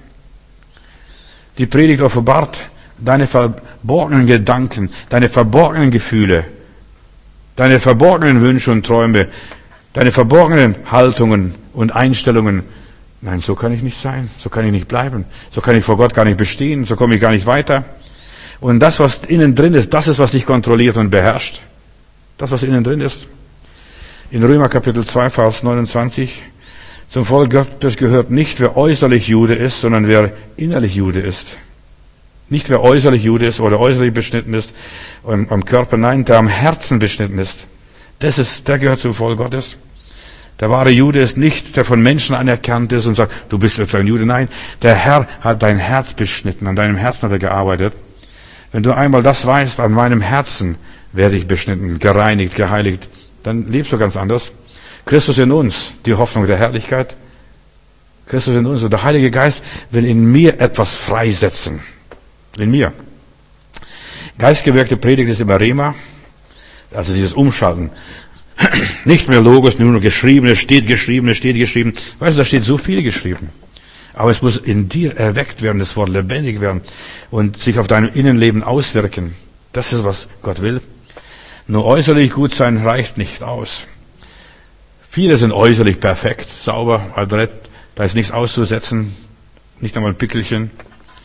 Die Predigt offenbart deine verborgenen Gedanken, deine verborgenen Gefühle, deine verborgenen Wünsche und Träume, deine verborgenen Haltungen und Einstellungen. Nein, so kann ich nicht sein, so kann ich nicht bleiben, so kann ich vor Gott gar nicht bestehen, so komme ich gar nicht weiter. Und das, was innen drin ist, das ist, was dich kontrolliert und beherrscht. Das, was innen drin ist. In Römer Kapitel zwei, Vers neunundzwanzig. Zum Volk Gottes gehört nicht, wer äußerlich Jude ist, sondern wer innerlich Jude ist. Nicht, wer äußerlich Jude ist oder äußerlich beschnitten ist am, am Körper, nein, der am Herzen beschnitten ist. Das ist, der gehört zum Volk Gottes. Der wahre Jude ist nicht, der von Menschen anerkannt ist und sagt, du bist jetzt ein Jude. Nein, der Herr hat dein Herz beschnitten, an deinem Herzen hat er gearbeitet. Wenn du einmal das weißt, an meinem Herzen werde ich beschnitten, gereinigt, geheiligt, dann lebst du ganz anders. Christus in uns, die Hoffnung der Herrlichkeit. Christus in uns und der Heilige Geist will in mir etwas freisetzen. In mir. Geistgewirkte Predigt ist immer Rema, also dieses Umschalten. Nicht mehr Logos, nur geschrieben, es steht geschrieben, es steht geschrieben. Weißt du, da steht so viel geschrieben. Aber es muss in dir erweckt werden, das Wort lebendig werden und sich auf deinem Innenleben auswirken. Das ist, was Gott will. Nur äußerlich gut sein reicht nicht aus. Viele sind äußerlich perfekt, sauber, adrett, da ist nichts auszusetzen, nicht einmal ein Pickelchen.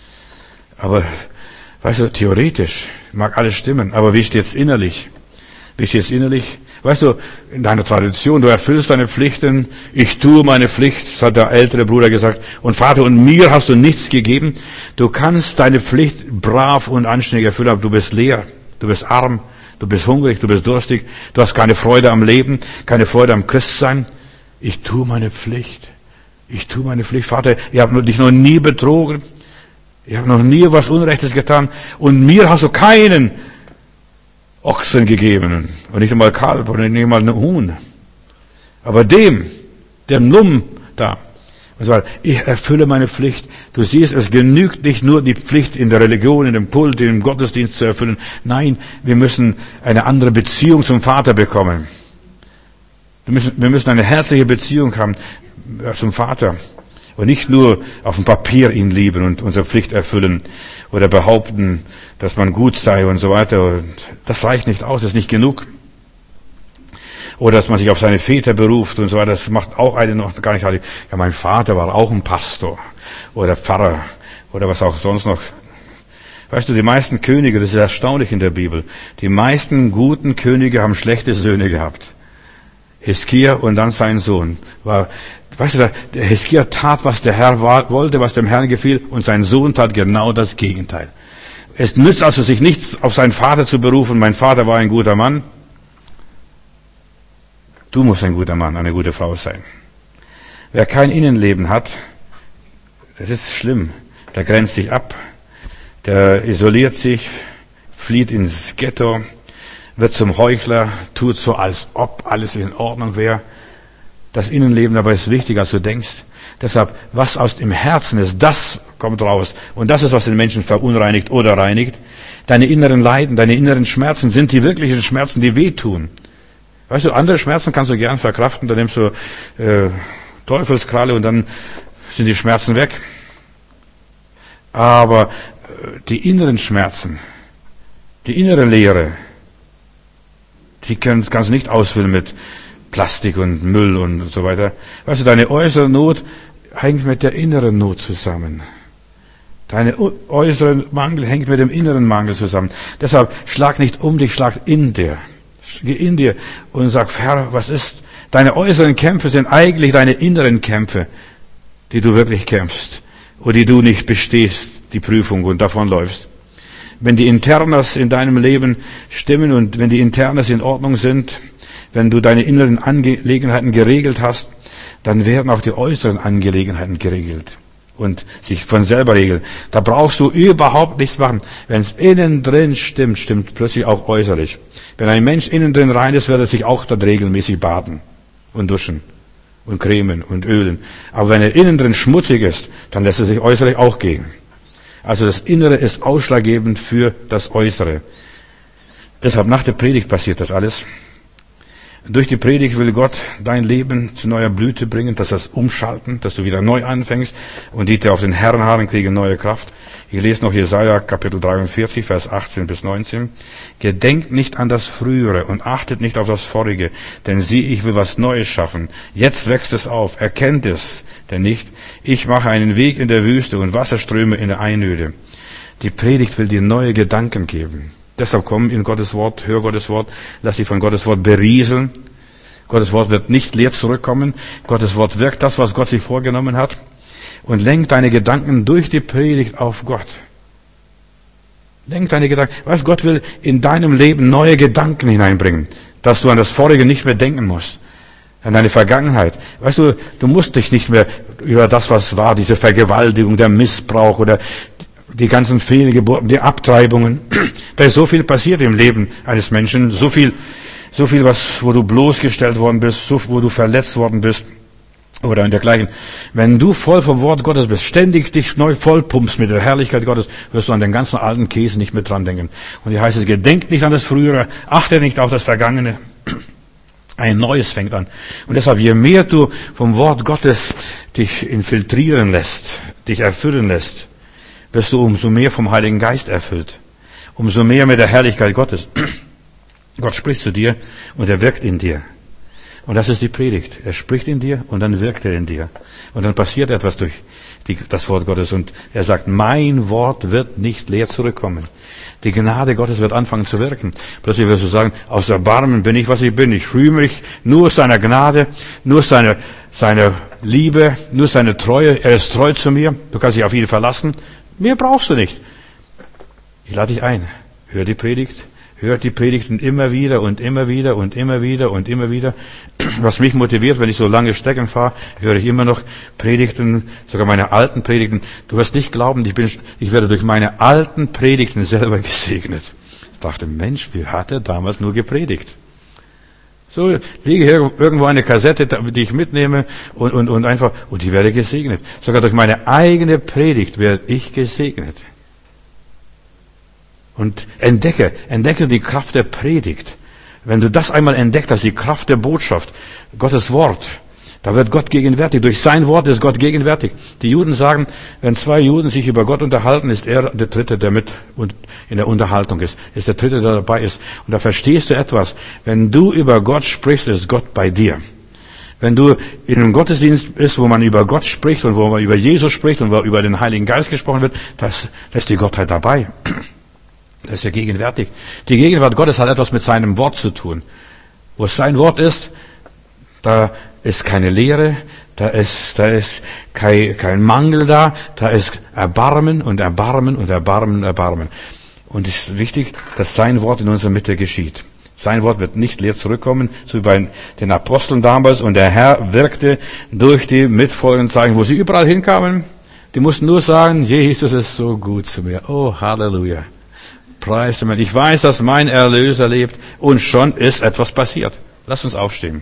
Aber, weißt du, theoretisch mag alles stimmen, aber wie steht's innerlich? Bist du jetzt innerlich, weißt du, in deiner Tradition, du erfüllst deine Pflichten, ich tue meine Pflicht, das hat der ältere Bruder gesagt, und Vater, und mir hast du nichts gegeben. Du kannst deine Pflicht brav und anständig erfüllen, aber du bist leer, du bist arm, du bist hungrig, du bist durstig, du hast keine Freude am Leben, keine Freude am Christsein. Ich tue meine Pflicht, ich tue meine Pflicht. Vater, ich habe dich noch nie betrogen, ich habe noch nie was Unrechtes getan, und mir hast du keinen Ochsen gegeben und nicht einmal Kalb und nicht einmal ein Huhn. Aber dem, dem Lumm da, und sagt, ich erfülle meine Pflicht. Du siehst, es genügt nicht nur die Pflicht in der Religion, in dem Kult, im Gottesdienst zu erfüllen. Nein, wir müssen eine andere Beziehung zum Vater bekommen. Wir müssen, wir müssen eine herzliche Beziehung haben zum Vater. Und nicht nur auf dem Papier ihn lieben und unsere Pflicht erfüllen oder behaupten, dass man gut sei und so weiter. Und das reicht nicht aus, das ist nicht genug. Oder dass man sich auf seine Väter beruft und so weiter. Das macht auch eine noch gar nicht. Ja, mein Vater war auch ein Pastor oder Pfarrer oder was auch sonst noch. Weißt du, die meisten Könige, das ist erstaunlich in der Bibel, die meisten guten Könige haben schlechte Söhne gehabt. Hiskia und dann sein Sohn war, weißt du, der Hiskia tat, was der Herr wollte, was dem Herrn gefiel, und sein Sohn tat genau das Gegenteil. Es nützt also sich nichts, auf seinen Vater zu berufen. Mein Vater war ein guter Mann. Du musst ein guter Mann, eine gute Frau sein. Wer kein Innenleben hat, das ist schlimm. Der grenzt sich ab, der isoliert sich, flieht ins Ghetto, wird zum Heuchler, tut so, als ob alles in Ordnung wäre. Das Innenleben dabei ist wichtiger, als du denkst. Deshalb, was aus dem Herzen ist, das kommt raus. Und das ist, was den Menschen verunreinigt oder reinigt. Deine inneren Leiden, deine inneren Schmerzen sind die wirklichen Schmerzen, die wehtun. Weißt du, andere Schmerzen kannst du gern verkraften. Da nimmst du äh, Teufelskralle und dann sind die Schmerzen weg. Aber äh, die inneren Schmerzen, die innere Leere, die kannst, kannst du nicht ausfüllen mit Plastik und Müll und so weiter. Weißt du, deine äußere Not hängt mit der inneren Not zusammen. Deine äußere Mangel hängt mit dem inneren Mangel zusammen. Deshalb schlag nicht um dich, schlag in dir. Geh in dir und sag, Herr, was ist? Deine äußeren Kämpfe sind eigentlich deine inneren Kämpfe, die du wirklich kämpfst und die du nicht bestehst, die Prüfung, und davonläufst. Wenn die Internas in deinem Leben stimmen und wenn die Internas in Ordnung sind, wenn du deine inneren Angelegenheiten geregelt hast, dann werden auch die äußeren Angelegenheiten geregelt und sich von selber regeln. Da brauchst du überhaupt nichts machen. Wenn es innen drin stimmt, stimmt plötzlich auch äußerlich. Wenn ein Mensch innen drin rein ist, wird er sich auch dort regelmäßig baden und duschen und cremen und ölen. Aber wenn er innen drin schmutzig ist, dann lässt er sich äußerlich auch gehen. Also das Innere ist ausschlaggebend für das Äußere. Deshalb nach der Predigt passiert das alles. Durch die Predigt will Gott dein Leben zu neuer Blüte bringen, dass das umschalten, dass du wieder neu anfängst, und die, die auf den Herrn harren, kriegen neue Kraft. Ich lese noch Jesaja Kapitel dreiundvierzig, Vers achtzehn bis neunzehn. Gedenkt nicht an das Frühere und achtet nicht auf das Vorige, denn sieh, ich will was Neues schaffen. Jetzt wächst es auf, erkennt es denn nicht. Ich mache einen Weg in der Wüste und Wasserströme in der Einöde. Die Predigt will dir neue Gedanken geben. Deshalb komm in Gottes Wort, hör Gottes Wort, lass dich von Gottes Wort berieseln. Gottes Wort wird nicht leer zurückkommen. Gottes Wort wirkt das, was Gott sich vorgenommen hat. Und lenk deine Gedanken durch die Predigt auf Gott. Lenk deine Gedanken. Weißt, Gott will in deinem Leben neue Gedanken hineinbringen, dass du an das Vorige nicht mehr denken musst. An deine Vergangenheit. Weißt du, du musst dich nicht mehr über das, was war, diese Vergewaltigung, der Missbrauch oder die ganzen Fehlgeburten, die Abtreibungen. Da ist so viel passiert im Leben eines Menschen, so viel, so viel, was, wo du bloßgestellt worden bist, so, wo du verletzt worden bist oder in dergleichen. Wenn du voll vom Wort Gottes bist, ständig dich neu vollpumpst mit der Herrlichkeit Gottes, wirst du an den ganzen alten Käse nicht mehr dran denken. Und hier heißt es, gedenkt nicht an das Frühere, achte nicht auf das Vergangene. Ein Neues fängt an. Und deshalb, je mehr du vom Wort Gottes dich infiltrieren lässt, dich erfüllen lässt, wirst du umso mehr vom Heiligen Geist erfüllt. Umso mehr mit der Herrlichkeit Gottes. Gott spricht zu dir und er wirkt in dir. Und das ist die Predigt. Er spricht in dir und dann wirkt er in dir. Und dann passiert etwas durch die, das Wort Gottes. Und er sagt, mein Wort wird nicht leer zurückkommen. Die Gnade Gottes wird anfangen zu wirken. Plötzlich wirst du sagen, aus Erbarmen bin ich, was ich bin. Ich rühme mich nur seiner Gnade, nur seine, seine Liebe, nur seine Treue. Er ist treu zu mir. Du kannst dich auf ihn verlassen. Mehr brauchst du nicht. Ich lade dich ein. Hör die Predigt. Hört die Predigten immer wieder und immer wieder und immer wieder und immer wieder. Was mich motiviert, wenn ich so lange Strecken fahre, höre ich immer noch Predigten, sogar meine alten Predigten. Du wirst nicht glauben, ich bin, ich werde durch meine alten Predigten selber gesegnet. Ich dachte, Mensch, wie hat er damals nur gepredigt? So, liege hier irgendwo eine Kassette, die ich mitnehme und, und, und einfach, und ich werde gesegnet. Sogar durch meine eigene Predigt werde ich gesegnet. Und entdecke, entdecke die Kraft der Predigt. Wenn du das einmal entdeckt hast, die Kraft der Botschaft, Gottes Wort, da wird Gott gegenwärtig. Durch sein Wort ist Gott gegenwärtig. Die Juden sagen, wenn zwei Juden sich über Gott unterhalten, ist er der Dritte, der mit in der Unterhaltung ist, ist der Dritte, der dabei ist. Und da verstehst du etwas. Wenn du über Gott sprichst, ist Gott bei dir. Wenn du in einem Gottesdienst bist, wo man über Gott spricht und wo man über Jesus spricht und wo über den Heiligen Geist gesprochen wird, das lässt die Gottheit dabei. Das ist ja gegenwärtig. Die Gegenwart Gottes hat etwas mit seinem Wort zu tun. Wo sein Wort ist, da ist keine Leere, da ist, da ist kein, kein Mangel da, da ist Erbarmen und Erbarmen und Erbarmen und Erbarmen. Und es ist wichtig, dass sein Wort in unserer Mitte geschieht. Sein Wort wird nicht leer zurückkommen, so wie bei den Aposteln damals. Und der Herr wirkte durch die mitfolgenden Zeichen, wo sie überall hinkamen. Die mussten nur sagen, Jesus ist so gut zu mir. Oh, Halleluja. Preis dem Herrn. Ich weiß, dass mein Erlöser lebt und schon ist etwas passiert. Lass uns aufstehen.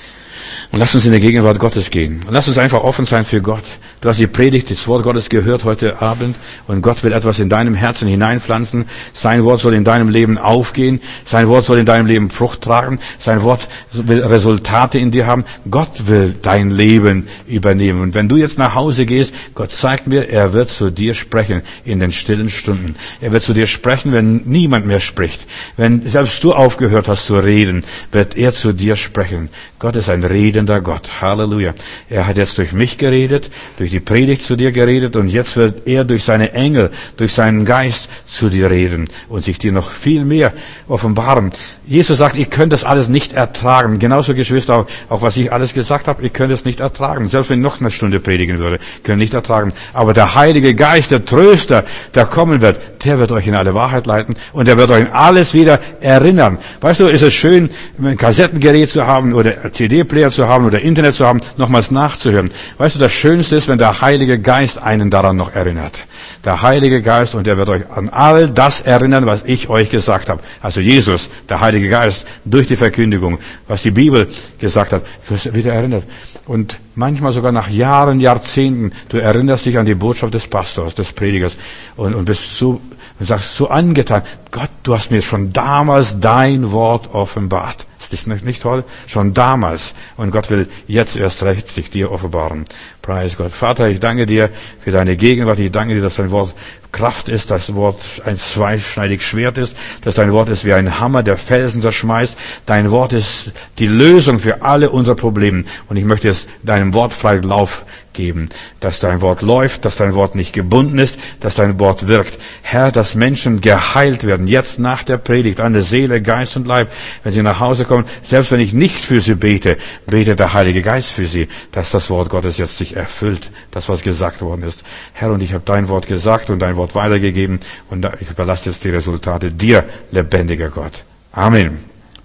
Und lass uns in die Gegenwart Gottes gehen. Und lass uns einfach offen sein für Gott. Du hast die Predigt, das Wort Gottes gehört heute Abend. Und Gott will etwas in deinem Herzen hineinpflanzen. Sein Wort soll in deinem Leben aufgehen. Sein Wort soll in deinem Leben Frucht tragen. Sein Wort will Resultate in dir haben. Gott will dein Leben übernehmen. Und wenn du jetzt nach Hause gehst, Gott zeigt mir, er wird zu dir sprechen in den stillen Stunden. Er wird zu dir sprechen, wenn niemand mehr spricht. Wenn selbst du aufgehört hast zu reden, wird er zu dir sprechen. Gott ist ein redender Gott. Halleluja. Er hat jetzt durch mich geredet, durch die Predigt zu dir geredet und jetzt wird er durch seine Engel, durch seinen Geist zu dir reden und sich dir noch viel mehr offenbaren. Jesus sagt, ich könnte das alles nicht ertragen. Genauso, Geschwister, auch, auch was ich alles gesagt habe, ich könnte es nicht ertragen. Selbst wenn ich noch eine Stunde predigen würde, könnte ich nicht ertragen. Aber der Heilige Geist, der Tröster, der kommen wird, der wird euch in alle Wahrheit leiten und der wird euch in alles wieder erinnern. Weißt du, ist es schön, ein Kassettengerät zu haben oder C D-Player zu haben oder Internet zu haben, nochmals nachzuhören. Weißt du, das Schönste ist, wenn der Heilige Geist einen daran noch erinnert. Der Heilige Geist, und der wird euch an all das erinnern, was ich euch gesagt habe. Also Jesus, der Heilige Geist, durch die Verkündigung, was die Bibel gesagt hat, wirst wieder erinnert. Und manchmal sogar nach Jahren, Jahrzehnten, du erinnerst dich an die Botschaft des Pastors, des Predigers und, und bist so, und sagst so angetan, Gott, du hast mir schon damals dein Wort offenbart. Ist das nicht toll? Schon damals. Und Gott will jetzt erst recht sich dir offenbaren. Preis Gott. Vater, ich danke dir für deine Gegenwart. Ich danke dir, dass dein Wort Kraft ist, dass das Wort ein zweischneidiges Schwert ist, dass dein Wort ist wie ein Hammer, der Felsen zerschmeißt. Dein Wort ist die Lösung für alle unsere Probleme. Und ich möchte jetzt deinem Wort freien Lauf geben, dass dein Wort läuft, dass dein Wort nicht gebunden ist, dass dein Wort wirkt. Herr, dass Menschen geheilt werden, jetzt nach der Predigt, an der Seele, Geist und Leib, wenn sie nach Hause kommen. Selbst wenn ich nicht für sie bete, betet der Heilige Geist für sie, dass das Wort Gottes jetzt sich erfüllt, das, was gesagt worden ist. Herr, und ich habe dein Wort gesagt und dein Wort weitergegeben und ich überlasse jetzt die Resultate dir, lebendiger Gott. Amen.